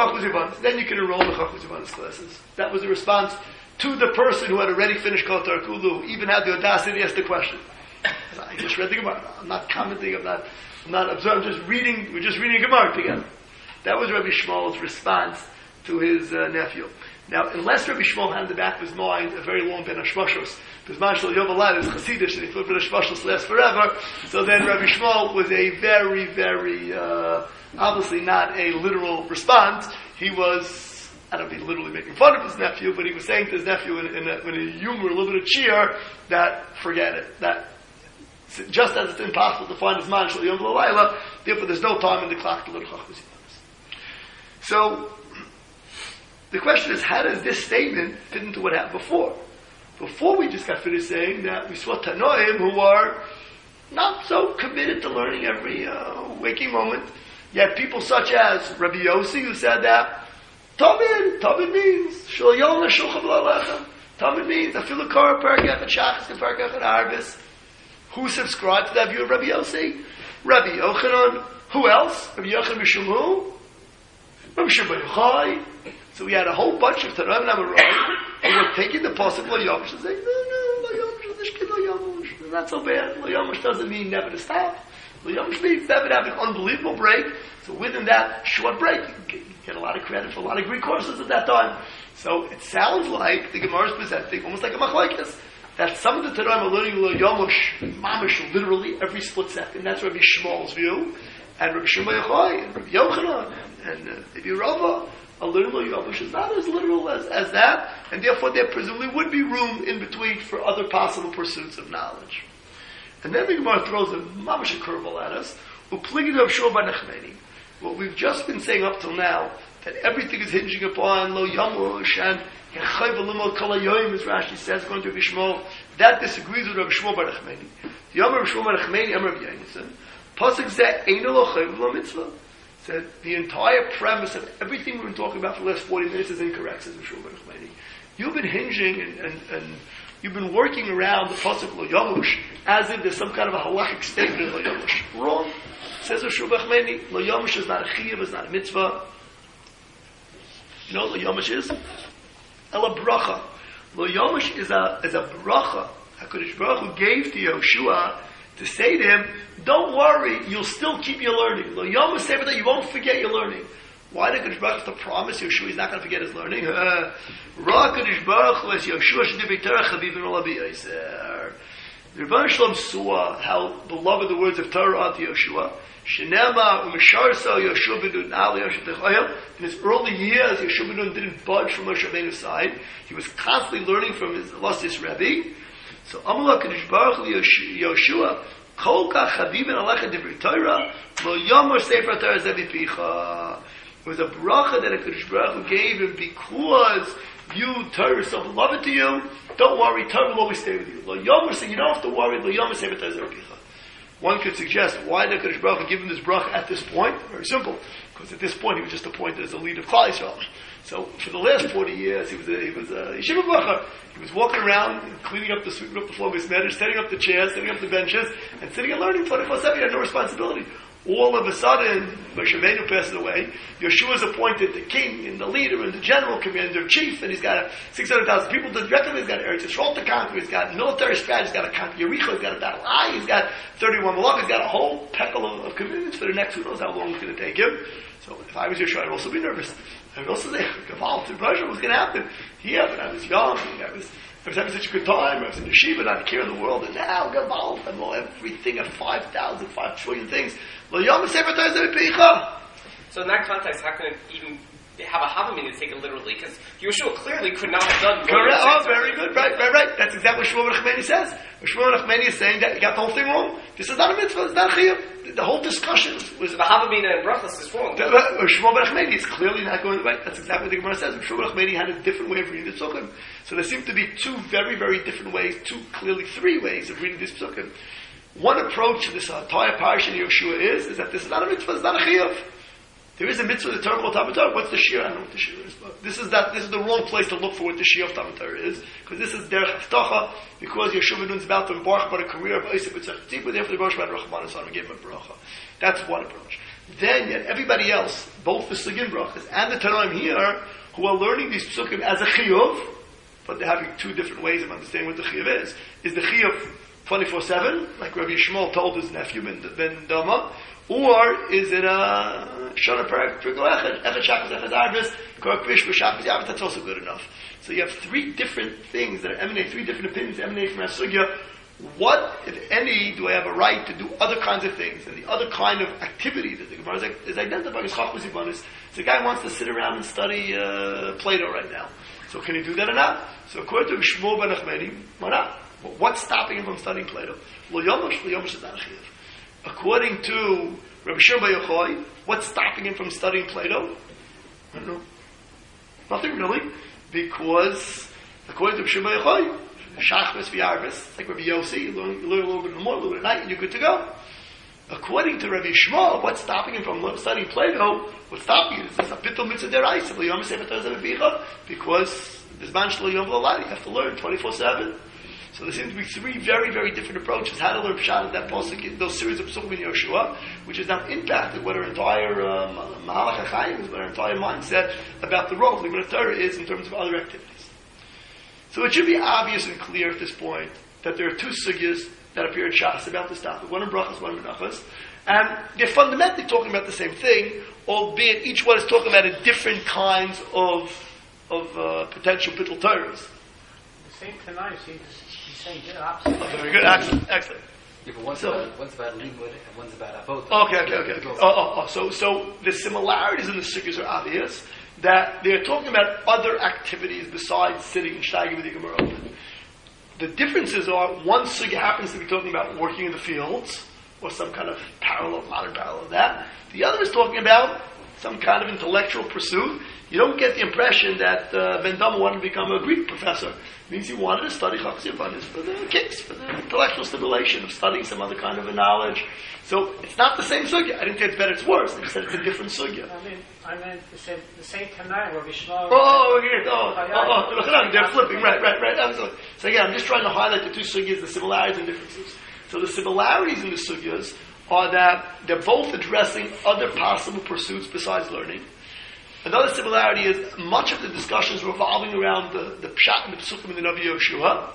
you can enroll in the Chachmas Yavanis classes. That was the response to the person who had already finished Kol Torah Kula, who even had the audacity to ask the question. I just read the Gemara. I'm not commenting. I'm not. I'm not observing. I'm just reading. We're just reading Gemara together. That was Rabbi Yishmael's response to his uh, nephew. Now, unless Rabbi Yishmael had in the back of his mind a very long Ben Hashmashos, because Mashal Yom Alad is Chassidish, and he thought Ben Hashmashos lasts forever. So then Rabbi Yishmael was a very, very uh, obviously not a literal response. He was, I don't mean literally making fun of his nephew, but he was saying to his nephew in, in, a, in a humor, a little bit of cheer, that forget it. That just as it's impossible to find his man Shal Yom V'Layla, therefore there's no time in the clock to learn Chachmas Yavanis. So the question is, how does this statement fit into what happened before? Before we just got finished saying that we saw Tanoim who are not so committed to learning every uh, waking moment. Yet people such as Rabbi Yossi, who said that Tamid, Tamid means Shul Yom L'Shulchan L'Alechem. Tamid means Afilu Kara Perkech and Shachas and Perkech and Harvest. Who subscribed to that view of Rabbi Yossi? Rabbi Yochanan. Who else? Rabbi Yochanan Mishum who? Rabbi Shimon Bar Yochai. So we had a whole bunch of Tanoim and Amoraim who were taking the pasuk Lo Yomush and saying, no, no, Lo Yomush, this kid Lo Yomush. It's not so bad. Lo Yomush doesn't mean never to stop. Lo Yomush means never to have an unbelievable break. So within that short break, you get a lot of credit for a lot of Greek courses at that time. So it sounds like the Gemara is presenting almost like a machlokes, that some of the Tanoim are learning Lo Yomush, mamish, literally every split second. That's Rabbi Shmuel's view, and Rabbi Shimon Bar Yochai, and Rabbi Yochanan, and uh, maybe Rava are learning Lo Yomush is not as literal as, as that, and therefore there presumably would be room in between for other possible pursuits of knowledge. And then the Gemara throws a mamish curveball at us. Upligid of Shor Bar Nachmani. What we've just been saying up till now, that everything is hinging upon Lo Yomush and Yechayv L'Limod Kol HaYoyim, as Rashi says, going to Rabbi Shmuel. That disagrees with Rabbi Shmuel Bar Nachmani. The Yom Rabbi Shmuel Bar Nachmani, Yom Rabbi Yonasan. Pasuk Zeh Ein Lo Chayv Lo Mitzvah. Said the entire premise of everything we've been talking about for the last forty minutes is incorrect, says Rabbi Shmuel Bar Nachmani. You've been hinging and, and, and you've been working around the pasuk Lo Yomush as if there's some kind of a halachic statement in Lo Yomush. Wrong. Says Rabbi Shmuel Bar Nachmani, Lo Yomush is not a chiyuv, it's not a mitzvah. You know what Lo Yomush is? Ela bracha. Lo Yomush is a is a bracha. HaKadosh Baruch Hu gave to Yoshua to say to him, don't worry, you'll still keep your learning. Lo Yomush say that you won't forget your learning. Why did HaKadosh Baruch Hu have to promise Yoshua he's not going to forget his learning? Ra HaKadosh Baruch Hu as Yoshua should be Torah Chavivin Olabi Yisrael. The Rebbeinu Shalom saw how beloved the words of Torah are to Yoshua. Shenema u'misharso Yoshua ben Nun al Yoshua techayim. In his early years, Yoshua ben Nun didn't budge from Moshe Rabbeinu's side. He was constantly learning from his illustrious Rebbe. So Amar HaKadosh Baruch Hu Yoshua, Kol kach chavivin alecha divrei Torah, lo yomor sefer Torah zeh b'picha. It was a bracha that HaKadosh Baruch Hu gave him because you, Torah, is so beloved to you. Don't worry, Torah will always stay with you. Lo yomor, so you don't have to worry. Lo yomor sefer Torah zeh b'picha. One could suggest, why did HaKadosh Baruch Hu give him this bracha at this point? Very simple. Because at this point he was just appointed as the leader of Klal Yisrael. So for the last forty years he was a, he was a yeshiva bracha. He was walking around, cleaning up the sweeping up the floor of his medrash, setting up the chairs, setting up the benches, and sitting and learning twenty-four seven. He had no responsibility. All of a sudden, Moshe Rabbeinu passes away. Yeshua is appointed the king and the leader and the general commander chief, and he's got six hundred thousand people to direct him. He's got Eretz Yisrael to conquer. He's got military strategy. He's got a conquer Yericho. He's got a battle Ai. He's got thirty-one Malach. He's got a whole peckle of, of commitments for the next who knows how long it's going to take him. So if I was Yeshua, I'd also be nervous. I would also say, Gaval to Russia, what's going to happen? Yeah, but I was young. I was, I was having such a good time. I was in yeshiva, not care in the world. And now, Gaval, I'm all everything at five thousand, five trillion things. So in that context, how can it even have a Havamina to take it literally? Because Yeshua clearly could not have done. Correct. Oh, very good. Right, right, right. That's exactly what Shmuel ben Nachmani says. Shmuel ben Nachmani is saying that you got the whole thing wrong. This is not a mitzvah. It's not a chiyuv. The whole discussion was the Havamina and Brachas is wrong. Shmuel ben Nachmani is clearly not going right. That's exactly what the Gemara says. Shmuel ben Nachmani had a different way of reading the psukim. So there seem to be two very, very different ways. Two, clearly three ways of reading this psukim. One approach to this entire parsha in Yeshua is, is that this is not a mitzvah, it's not a chiyuv. There is a mitzvah, the Torah called Talmud Torah. What's the shir? I don't know what the shir is. But this is that, this is the wrong place to look for what the shir of Talmud Torah is. Because this is derech haftacha, because Yeshua is about to embark upon a career of Isaac with Tzachtzib, but therefore the Rosh Hashanah Rachman Hashem and gave him a bracha. That's one approach. Then, yet everybody else, both the Sugin brachas and the Tanoim here, who are learning these psukim as a chiyuv, but they're having two different ways of understanding what the chiyuv is. Is the chiyuv twenty-four seven, like Rabbi Yishmael told his nephew Ben, ben Dama, or is it a Shana Perek, Perek Echad, Echad Shabbos, Echad Arbis, Korek Vish, Shabbos Yabbos, that's also good enough. So you have three different things that emanate, three different opinions that emanate from Asugya. What, if any, do I have a right to do other kinds of things? And the other kind of activity that the Gemara is, is identifying as Chachmas Yibanis. So the guy wants to sit around and study uh, Plato right now. So can he do that or not? So according to Shmuel ben Nachmani, why not? Well, what's stopping him from studying Plato? Lo Yomosh, Lo Yomosh is not a chiyuv. According to Rabbi Shimon bar Yochai, what's stopping him from studying Plato? I don't know. Nothing really. Because, according to Rabbi Shimon bar Yochai, Shachris v'Yarvis, like Rabbi Yossi, you learn, you learn a little bit more, a little bit at night, and you're good to go. According to Rabbi Shmuel, what's stopping him from studying Plato? What's stopping him is a bittul mitzvah deraisa, because there's man shlo yom v'lo you have to learn twenty-four seven. So there seem to be three very, very different approaches how to learn Pshat in that pasuk, those series of psukim in Yeshua, which has now impacted what our entire Mahalach HaChaim is, what our entire mindset about the role of Limud Torah is in terms of other activities. So it should be obvious and clear at this point that there are two sugyas that appear in Shas about this topic, one in Brachas, one in Menachos, and they're fundamentally talking about the same thing, albeit each one is talking about a different kinds of of uh, potential bittul Torahs. The same tonight seems to be saying the opposite. Oh, very good, excellent, excellent. Yeah, but one's So- about one's about limud and one's about avot. Okay, okay, okay. okay. Oh, oh, oh. So, so the similarities in the sugyas are obvious. That they're talking about other activities besides sitting and steiging with the Gemara open. The differences are one sugya happens to be talking about working in the fields or some kind of parallel, modern parallel of that. The other is talking about some kind of intellectual pursuit. You don't get the impression that uh, Ben Dama wanted to become a Greek professor. It means he wanted to study Chachmas Yibanis for the kicks, for the intellectual stimulation of studying some other kind of a knowledge. So it's not the same sugya. I didn't say it's better, it's worse. I just said it's a different sugya. I mean, I meant the same, the same tonight where Vishnu. Oh, oh, okay. oh, oh, oh, look at them. They're flipping, right, right, right. Absolutely. So again, I'm just trying to highlight the two sugyas, the similarities and differences. So the similarities in the sugyas are that they're both addressing other possible pursuits besides learning. Another similarity is much of the discussions revolving around the, the Pshat and the Psukim in the Navi Yeshua.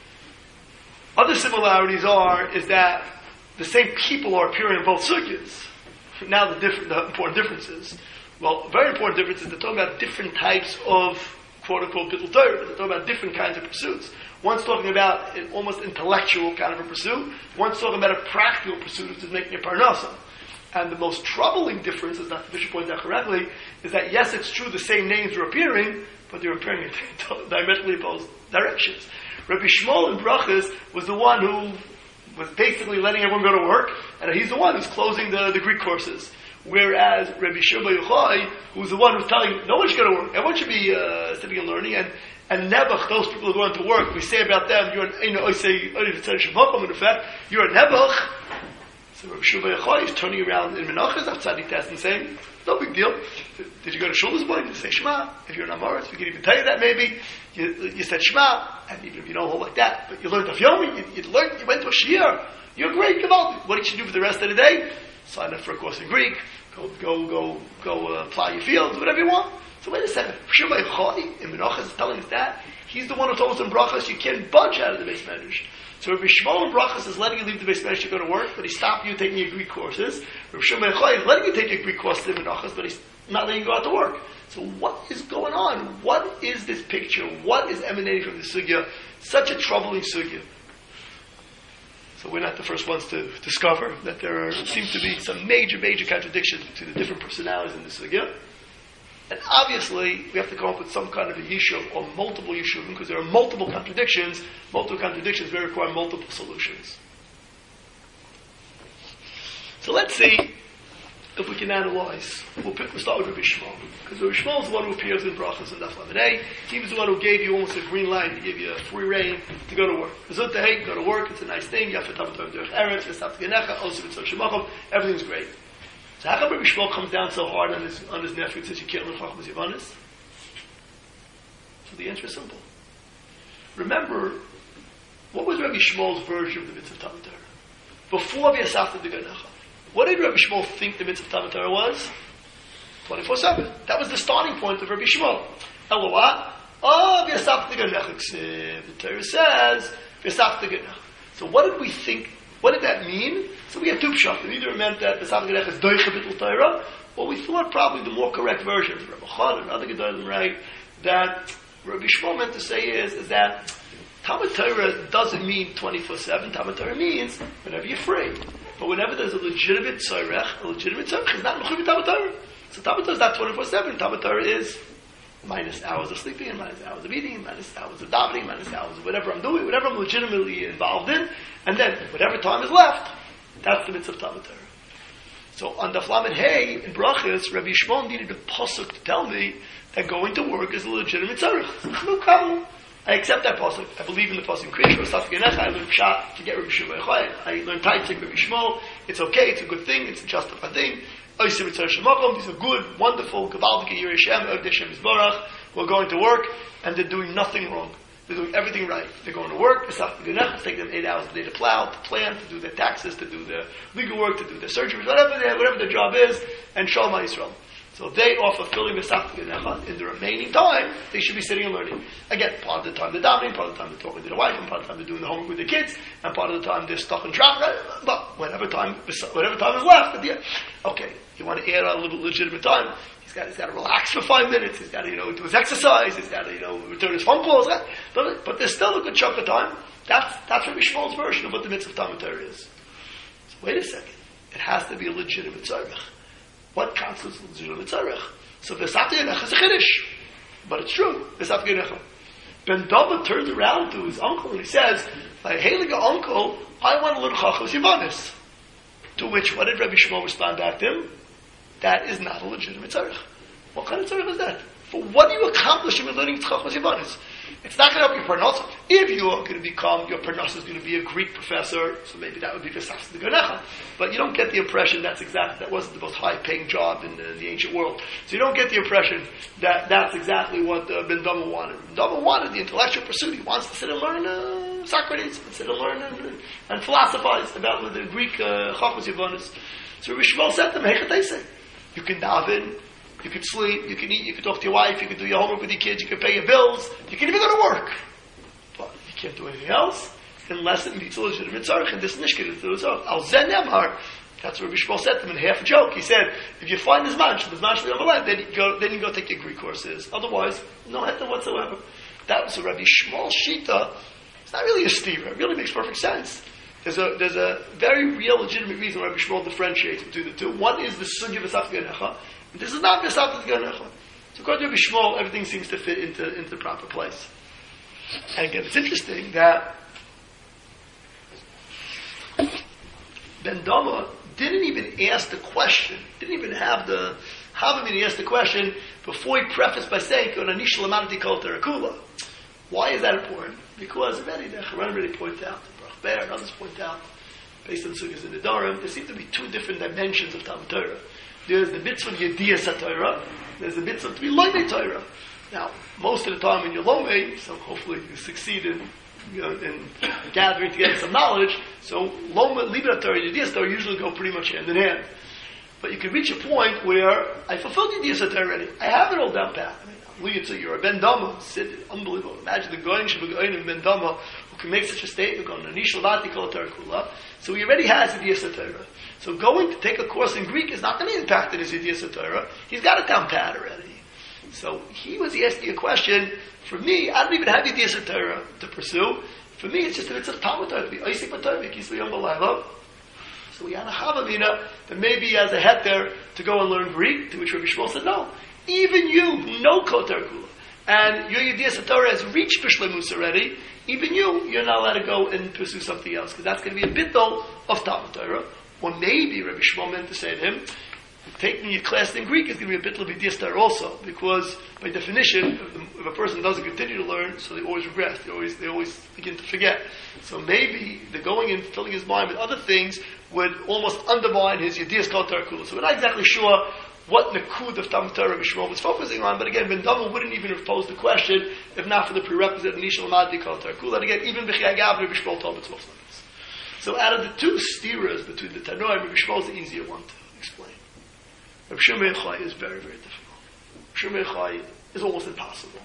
Other similarities are, is that the same people are appearing in both sugyas. Now the, different, the important differences. Well, a very important difference is they're talking about different types of quote-unquote bittul Torah. They're talking about different kinds of pursuits. One's talking about an almost intellectual kind of a pursuit. One's talking about a practical pursuit, which is making a parnasa. And the most troubling difference, as Doctor Bishop pointed out correctly, is that yes, it's true the same names are appearing, but they're appearing in diametrically opposed directions. Rabbi Shmuel in Brachas was the one who was basically letting everyone go to work, and he's the one who's closing the, the Greek courses. Whereas Rabbi Shimon bar Yochai, who's the one who's telling no one should go to work, everyone should be uh, sitting and learning, and and Nebuch, those people who are going to work, we say about them, you're an, you know, I say, in effect, you're a Nebuch. So Rabbi Shimon bar Yochai is turning around in Menachos outside the test and saying, no big deal. Did you go to shul this morning? Did you say Shema? If you're an Amoritz, we can even tell you that maybe. You, you said Shema, and even if you don't hold like that, but you learned Daf Yomi, you, you learned, you went to a Shir, you're great, Gavaldi. What did you do for the rest of the day? sign up for a course in Greek, go go go go uh, plow your fields, whatever you want. So wait a second. Shimei Chai in Menachos is telling us that he's the one who told us in Brachas you can't budge out of the base medrash. So Rabbi Shmuel in Brachas is letting you leave the base medrash to go to work, but he stopped you taking your Greek courses. Rabbi Shimei Chai is letting you take your Greek courses in Menachos, but he's not letting you go out to work. So what is going on? What is this picture? What is emanating from the sugya? Such a troubling sugya. So we're not the first ones to discover that there are, seems to be some major, major contradictions between the different personalities in the sugya. And obviously, we have to come up with some kind of a yishuv or multiple yishuvim because there are multiple contradictions. Multiple contradictions may require multiple solutions. So let's see if we can analyze. We'll, pick, we'll start with Rabbi Shmuel. Because Rabbi Shmuel is the one who appears in Brachas and Daf Lamed Hey. He was the one who gave you almost a green light to give you a free rein to go to work. Gezut hey, go to work, it's a nice thing. Everything's great. So how come Rabbi Shmuel comes down so hard on his, on his nephew and says you can't learn Chachmas Yavanis? So the answer is simple. Remember, what was Rabbi Shmuel's version of the mitzvah Talmud Torah? Before V'yasafta D'Ganecha, what did Rabbi Shmuel think the mitzvah Talmud Torah was? twenty-four seven. That was the starting point of Rabbi Shmuel. Hello, what? Oh, V'yasafta D'Ganecha. The Torah says V'yasafta D'Ganecha. So what did we think? What did that mean? So we have two pshat. Either it meant that V'yasafta D'Ganecha is doicha b'tul Torah, or we thought probably the more correct version, Rabbi Chad and other Gedolim, right, that Rabbi Shmuel meant to say is, is that Talmud Torah doesn't mean twenty-four seven. Talmud Torah means whenever you're free. But whenever there's a legitimate tzorech, a legitimate tzorech is not mechuyev Talmud Torah. So Talmud Torah is not twenty-four seven. Talmud Torah is minus hours of sleeping, and minus hours of eating, and minus hours of davening, minus hours of whatever I'm doing, whatever I'm legitimately involved in, and then whatever time is left, that's the mitzvah of Talmud Torah. So on Daf Lamed Hey in Brachas, Rabbi Shmuel needed a pasuk to tell me that going to work is a legitimate tzorech. No problem. I accept that pasuk. I believe in the pasuk. I learned pshat to get Rabbi Shmuel. I learned taitzig Rabbi Shmuel. It's okay. It's a good thing. It's a justified thing. These are good, wonderful, gavaldik Yirei who are going to work and they're doing nothing wrong. They're doing everything right. They're going to work. It's taking them eight hours a day to plow, to plant, to do their taxes, to do their legal work, to do their surgery, whatever their, whatever their job is, and Shalom Yisrael. So they are fulfilling the Safta Genecha. In the remaining time, they should be sitting and learning. Again, part of the time they're davening, part of the time they're talking to their wife, and part of the time they're doing the homework with their kids, and part of the time they're stuck in traffic. But whatever time, whatever time is left at the end. Okay, you want to add a little legitimate time. He's got, he's got to relax for five minutes. He's got to, you know, do his exercise. He's got to, you know, return his phone calls. But, but there's still a good chunk of time. That's that's Rabbi Shmuel's version of what the mitzvah of Talmud Torah is. So wait a second. It has to be a legitimate tzarech. What constitutes a legitimate tzarech? So the V'yasafta D'Ganecha is a chiddush. But it's true. V'yasafta D'Ganecha. Ben Dava turns around to his uncle and he says, my heilige uncle, I want to learn Chachmas Yavanis. To which, what did Rabbi Shmuel respond back to him? That is not a legitimate tzarech. What kind of tzarech is that? For what do you accomplish in learning Chachmas Yavanis? It's not going to help your parnasa. If you are going to become, your parnasa is going to be a Greek professor, so maybe that would be V'yasafta D'Ganecha. But you don't get the impression that's exactly, that wasn't the most high-paying job in the, the ancient world. So you don't get the impression that that's exactly what uh, Ben Dama wanted. Ben Dama wanted the intellectual pursuit. He wants to sit and learn uh, Socrates, and sit and learn and, and philosophize about the Greek Chachmas Yavanis. So Rabbi Shmuel said to him, hey, you can daven, you can sleep, you can eat, you can talk to your wife, you can do your homework with your kids, you can pay your bills, you can even go to work. But you can't do anything else unless it meets a legitimate tzarech, and this nishkid is the tzarech. Al zen nemar, that's what Rabbi Shmuel said to him in half a joke. He said, if you find this man, this man should be on the line, then you go, then you go take your Greek courses. Otherwise, no heta whatsoever. That was a Rabbi Shmuel shita. It's not really a stira. It really makes perfect sense. There's a there's a very real, legitimate reason why Rabbi Shmuel differentiates between the two. One is the sugya V'yasafta D'Ganecha. This is not V'yasafta D'Ganecha. So according to Rabbi Shmuel, everything seems to fit into, into the proper place. And again, it's interesting that Ben Dama didn't even ask the question, didn't even have the have him ask the question before he prefaced by saying, why is that important? Because already the Charan already pointed out, the Brach Bear and others point out, based on Sugyas in the Dharam, there seem to be two different dimensions of Talmud Torah. There's the mitzvah Yediyas HaTorah, there's the mitzvah to be Lomei Torah. Now, most of the time when you're Lomei, so hopefully you succeed in you know, and gathering to get some knowledge. So Loma, Libra Torah, and Yediyas Torah usually go pretty much hand in hand. But you can reach a point where I fulfilled Yediyas Torah already. I have it all down pat. I mean, you're a Ben Dama, sit, unbelievable. Imagine the Goyin Shabbat of Ben Dama who can make such a statement, going to Nishal Vati Kol Torah Kula. So he already has Yediyas Torah. So going to take a course in Greek is not going to impact in his Yediyas Torah. He's got it down pat already. So he was asking a question. For me, I don't even have Yediyas Torah to pursue. For me, it's just that it's a Talmud Torah to be Oisik B'Torah, Kisli Yom B'Layla. So we had a Havamina that maybe he has a head there to go and learn Greek, to which Rabbi Shmuel said, no. Even you who know Kotar Kula, and your Yediyas Torah has reached Bishlemus already, even you, you're not allowed to go and pursue something else, because that's going to be a bittul of Talmud Torah. Or maybe Rabbi Shmuel meant to say to him, taking your class in Greek is going to be a bittul of Yediyas Torah also, because by definition, if, the, if a person doesn't continue to learn, so they always regress, they always they always begin to forget. So maybe the going and filling his mind with other things would almost undermine his Yediyas Kotar Kula. So we're not exactly sure what Nakud of Talmud Torah Rabbi Shmuel was focusing on, but again, Ben Dama wouldn't even have posed the question if not for the prerequisite of Nishal Madi Kol Torah Kula. And again, even B'chiyah Gav, Rabbi Shmuel told mitzvot. So out of the two steerers between the Tanoim, Rabbi Shmuel is the easier one to explain. Rabbi Shimon Yochai is very, very difficult. Rabbi Shimon Yochai is almost impossible.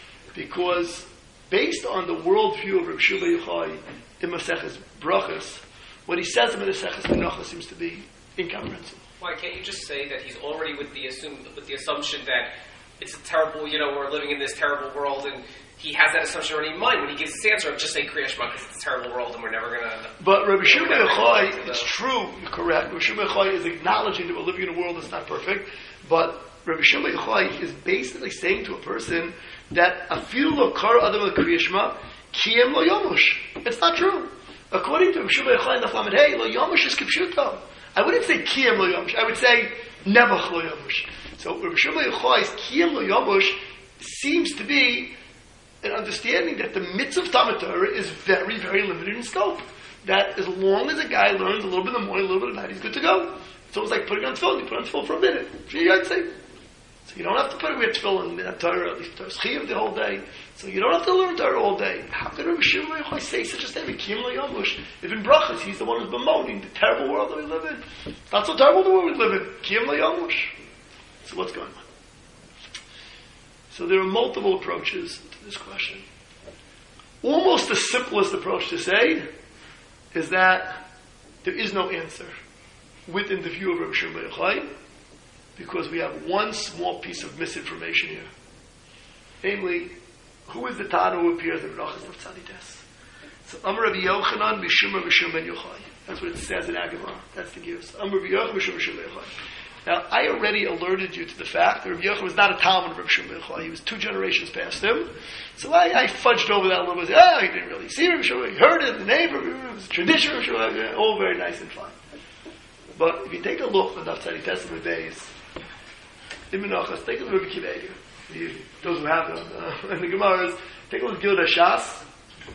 Because based on the worldview of Rabbi Shimon Yochai in Maseches Brachos, what he says in Maseches Menachos seems to be incomprehensible. Why can't you just say that he's already with the assume with the assumption that it's a terrible, you know, we're living in this terrible world, and he has that assumption already in mind when he gives this answer of just say Kriya Shema because it's a terrible world and we're never going to... But Rabbi Shimon Yochai, it's true, you're correct. Rabbi Shimon Yochai is acknowledging that we're living in a world that's not perfect, but Rabbi Shimon Yochai is basically saying to a person that afilu lo kar adam al Kriya Shema kiyem lo yomush. It's not true. According to Rabbi Shimon Yochai in the Lamed Hey, lo yomush is kipshuto. I wouldn't say kiyem lo yomush. I would say nevach lo yomush. So Rabbi Shimon Yochai's kiyem lo yomush seems to be an understanding that the mitzvah of Talmud Torah is very, very limited in scope. That as long as a guy learns a little bit in the morning, a little bit at night, he's good to go. It's almost like putting on tefillin. You put on tefillin for a minute. So you don't have to put a weird tefillin in Torah, at least Torah's chiyuv the whole day. So you don't have to learn Torah all day. How could Rabbi Shimon Yochai say such a statement? Kiyem lo yomush. If in brachas, he's the one who's bemoaning the terrible world that we live in. It's not so terrible the world we live in. Kiyem lo yomush. So what's going on? So there are multiple approaches to this question. Almost the simplest approach to say is that there is no answer within the view of Rabbi Shimon Yochai, because we have one small piece of misinformation here. Namely, who is the Tana who appears in Brachas of Tzadites? So Amar Rabbi Yochanan Mishum Rabbi Shimon Yochai. That's what it says in Agamar. That's the gears. Amar Rabbi Yochanan Mishum Rabbi Shimon Yochai. Now, I already alerted you to the fact that Rabbi Yochanan was not a Talmud of Rabbi Shimon Yochai. He was two generations past him. So I, I fudged over that a little bit. Oh, he didn't really see Rabbi Shimon. He heard it, the name of it was a tradition of Rabbi Shimon. All very nice and fine. But if you take a look at the Tzadi Testament days, in Menachos, take a look at Rabbi Kiva Eiger. Those who have them, uh, in the Gemaras, take a look at Gilda Shas.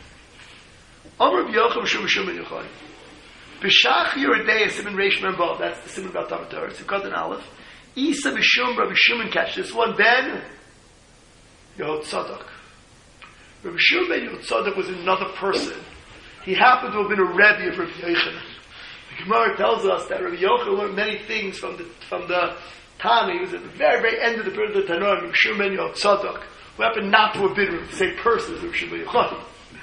Amar Rabbi Yochanan Mishum Shimon Yochai. B'shach Yeridei Simon Reish Membo. That's the Simon about Talmud Torah. It's a cut and Aleph. Isa B'shum Rabbi Shimon, catch this one. Ben Yehud Tzadok. Rabbi Shimon ben Yehud Tzadok was another person. He happened to have been a Rebbe of Rabbi Yochanan. The Gemara tells us that Rabbi Yochanan learned many things from the from the Tana. He was at the very, very end of the period of the Tanur. Rabbi Shimon ben Yehud Tzadok, who happened not to have been the same person as Rabbi Shimon ben Yochai.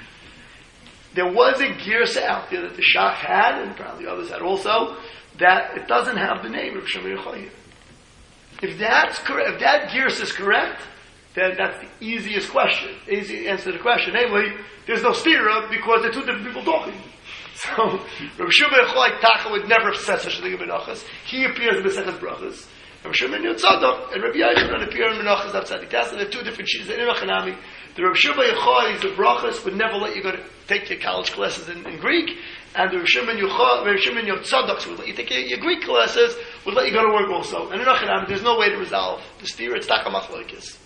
There was a girsa out there that the Shach had, and probably others had also, that it doesn't have the name of Shimon Yochai. If that's correct, if that girsa is correct, then that's the easiest question, easy answer to the question. Namely, there's no stira because they're two different people talking. So, Rabbi Shimon Yochai Tacha would never have said such a thing in Menachos. He appears in the Masechet Brachos. Rabbi Shimon ben Tzadok and Rabbi Yochanan appear in Menachos of Tzadikas, and they're two different sheets. They're in Achanami. The Rabbi Shimon Yochai is a Brachos would never let you go to take your college classes in, in Greek, and the Rabbi Shimon Yochai, Rabbi Shimon Tzadok would let you take your, your Greek classes, would let you go to work also. And in Achanami, there's no way to resolve the stira. It's taka machlokes.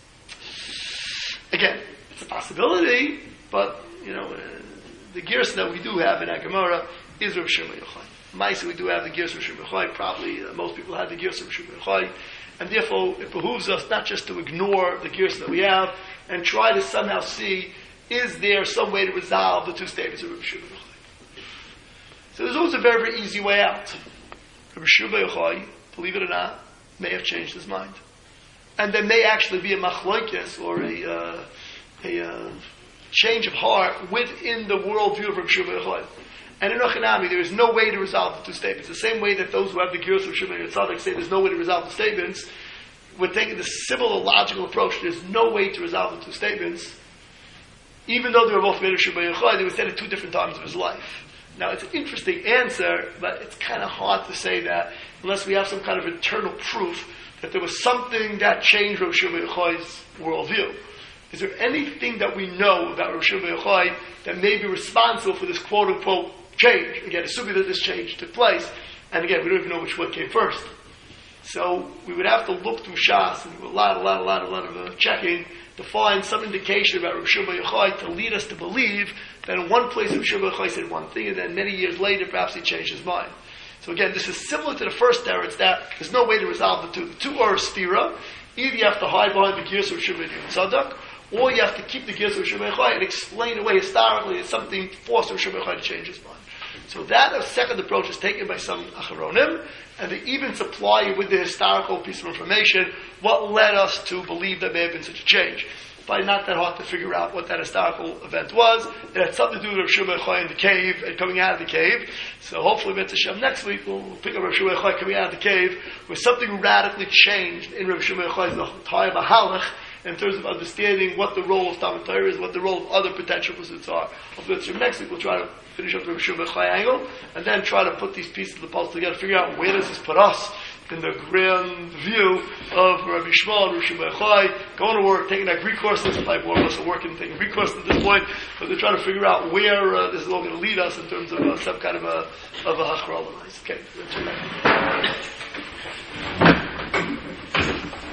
Again, it's a possibility, but you know, uh, the gears that we do have in Agamara is Rabbi Shimon Yochai. Maisa, we do have the gears of Rabbi Shimon Yochai. Probably uh, most people have the gears of Rabbi Shimon Yochai, and therefore it behooves us not just to ignore the gears that we have and try to somehow see is there some way to resolve the two statements of Rabbi Shua ben Yochai? So there's always a very, very easy way out. Rabbi Shua ben Yochai, believe it or not, may have changed his mind. And there may actually be a machlokes or a, uh, a uh, change of heart within the worldview of Rabbi Shua ben Yochai. And in Ochanami, there is no way to resolve the two statements. The same way that those who have the Giros of Shimon and Tzadok say there's no way to resolve the statements, we're taking the similar logical approach. There's no way to resolve the two statements. Even though they were both made of Shimon and Yochai, they were said at two different times of his life. Now, it's an interesting answer, but it's kind of hard to say that unless we have some kind of internal proof that there was something that changed Rosh Shimon and Yochai's worldview. Is there anything that we know about Rosh Shimon ben Yochai that may be responsible for this quote-unquote change? Again, assuming that this change took place, and again, we don't even know which one came first. So we would have to look through Shas and do a lot, a lot, a lot, a lot of uh, checking to find some indication about Rosh Shimon ben Yochai to lead us to believe that in one place Rosh Shimon ben Yochai said one thing, and then many years later, perhaps he changed his mind. So again, this is similar to the first error. It's that there's no way to resolve the two. The two are a stira. Either you have to hide behind the Giros of Shimon and Tzadok, or you have to keep the Giros of Shimon ben Yochai and explain away historically as something forced Rosh Shimon ben Yochai to change his mind. So that a second approach is taken by some Acharonim, and they even supply you with the historical piece of information, what led us to believe there may have been such a change. Probably not that hard to figure out what that historical event was. It had something to do with Rav Shimon ben Yochai in the cave and coming out of the cave. So hopefully, Mitzvah Shem, next week we'll pick up Rav Shimon ben Yochai coming out of the cave, where something radically changed in Rav Shimon ben Yochai's entire Mahalach, in terms of understanding what the role of Talmud Torah is, what the role of other potential pursuits are. Hopefully, next week we'll try to finish up the Rav Shimon ben Yochai angle, and then try to put these pieces of the puzzle together, figure out where does this put us in the grand view of Rabbi Shmuel, Rav Shimon ben Yochai, going to work, taking that Greek course. This like more of us are working, taking Greek course at this point, but they're trying to figure out where uh, this is all going to lead us in terms of uh, some kind of a of a hachral. Okay.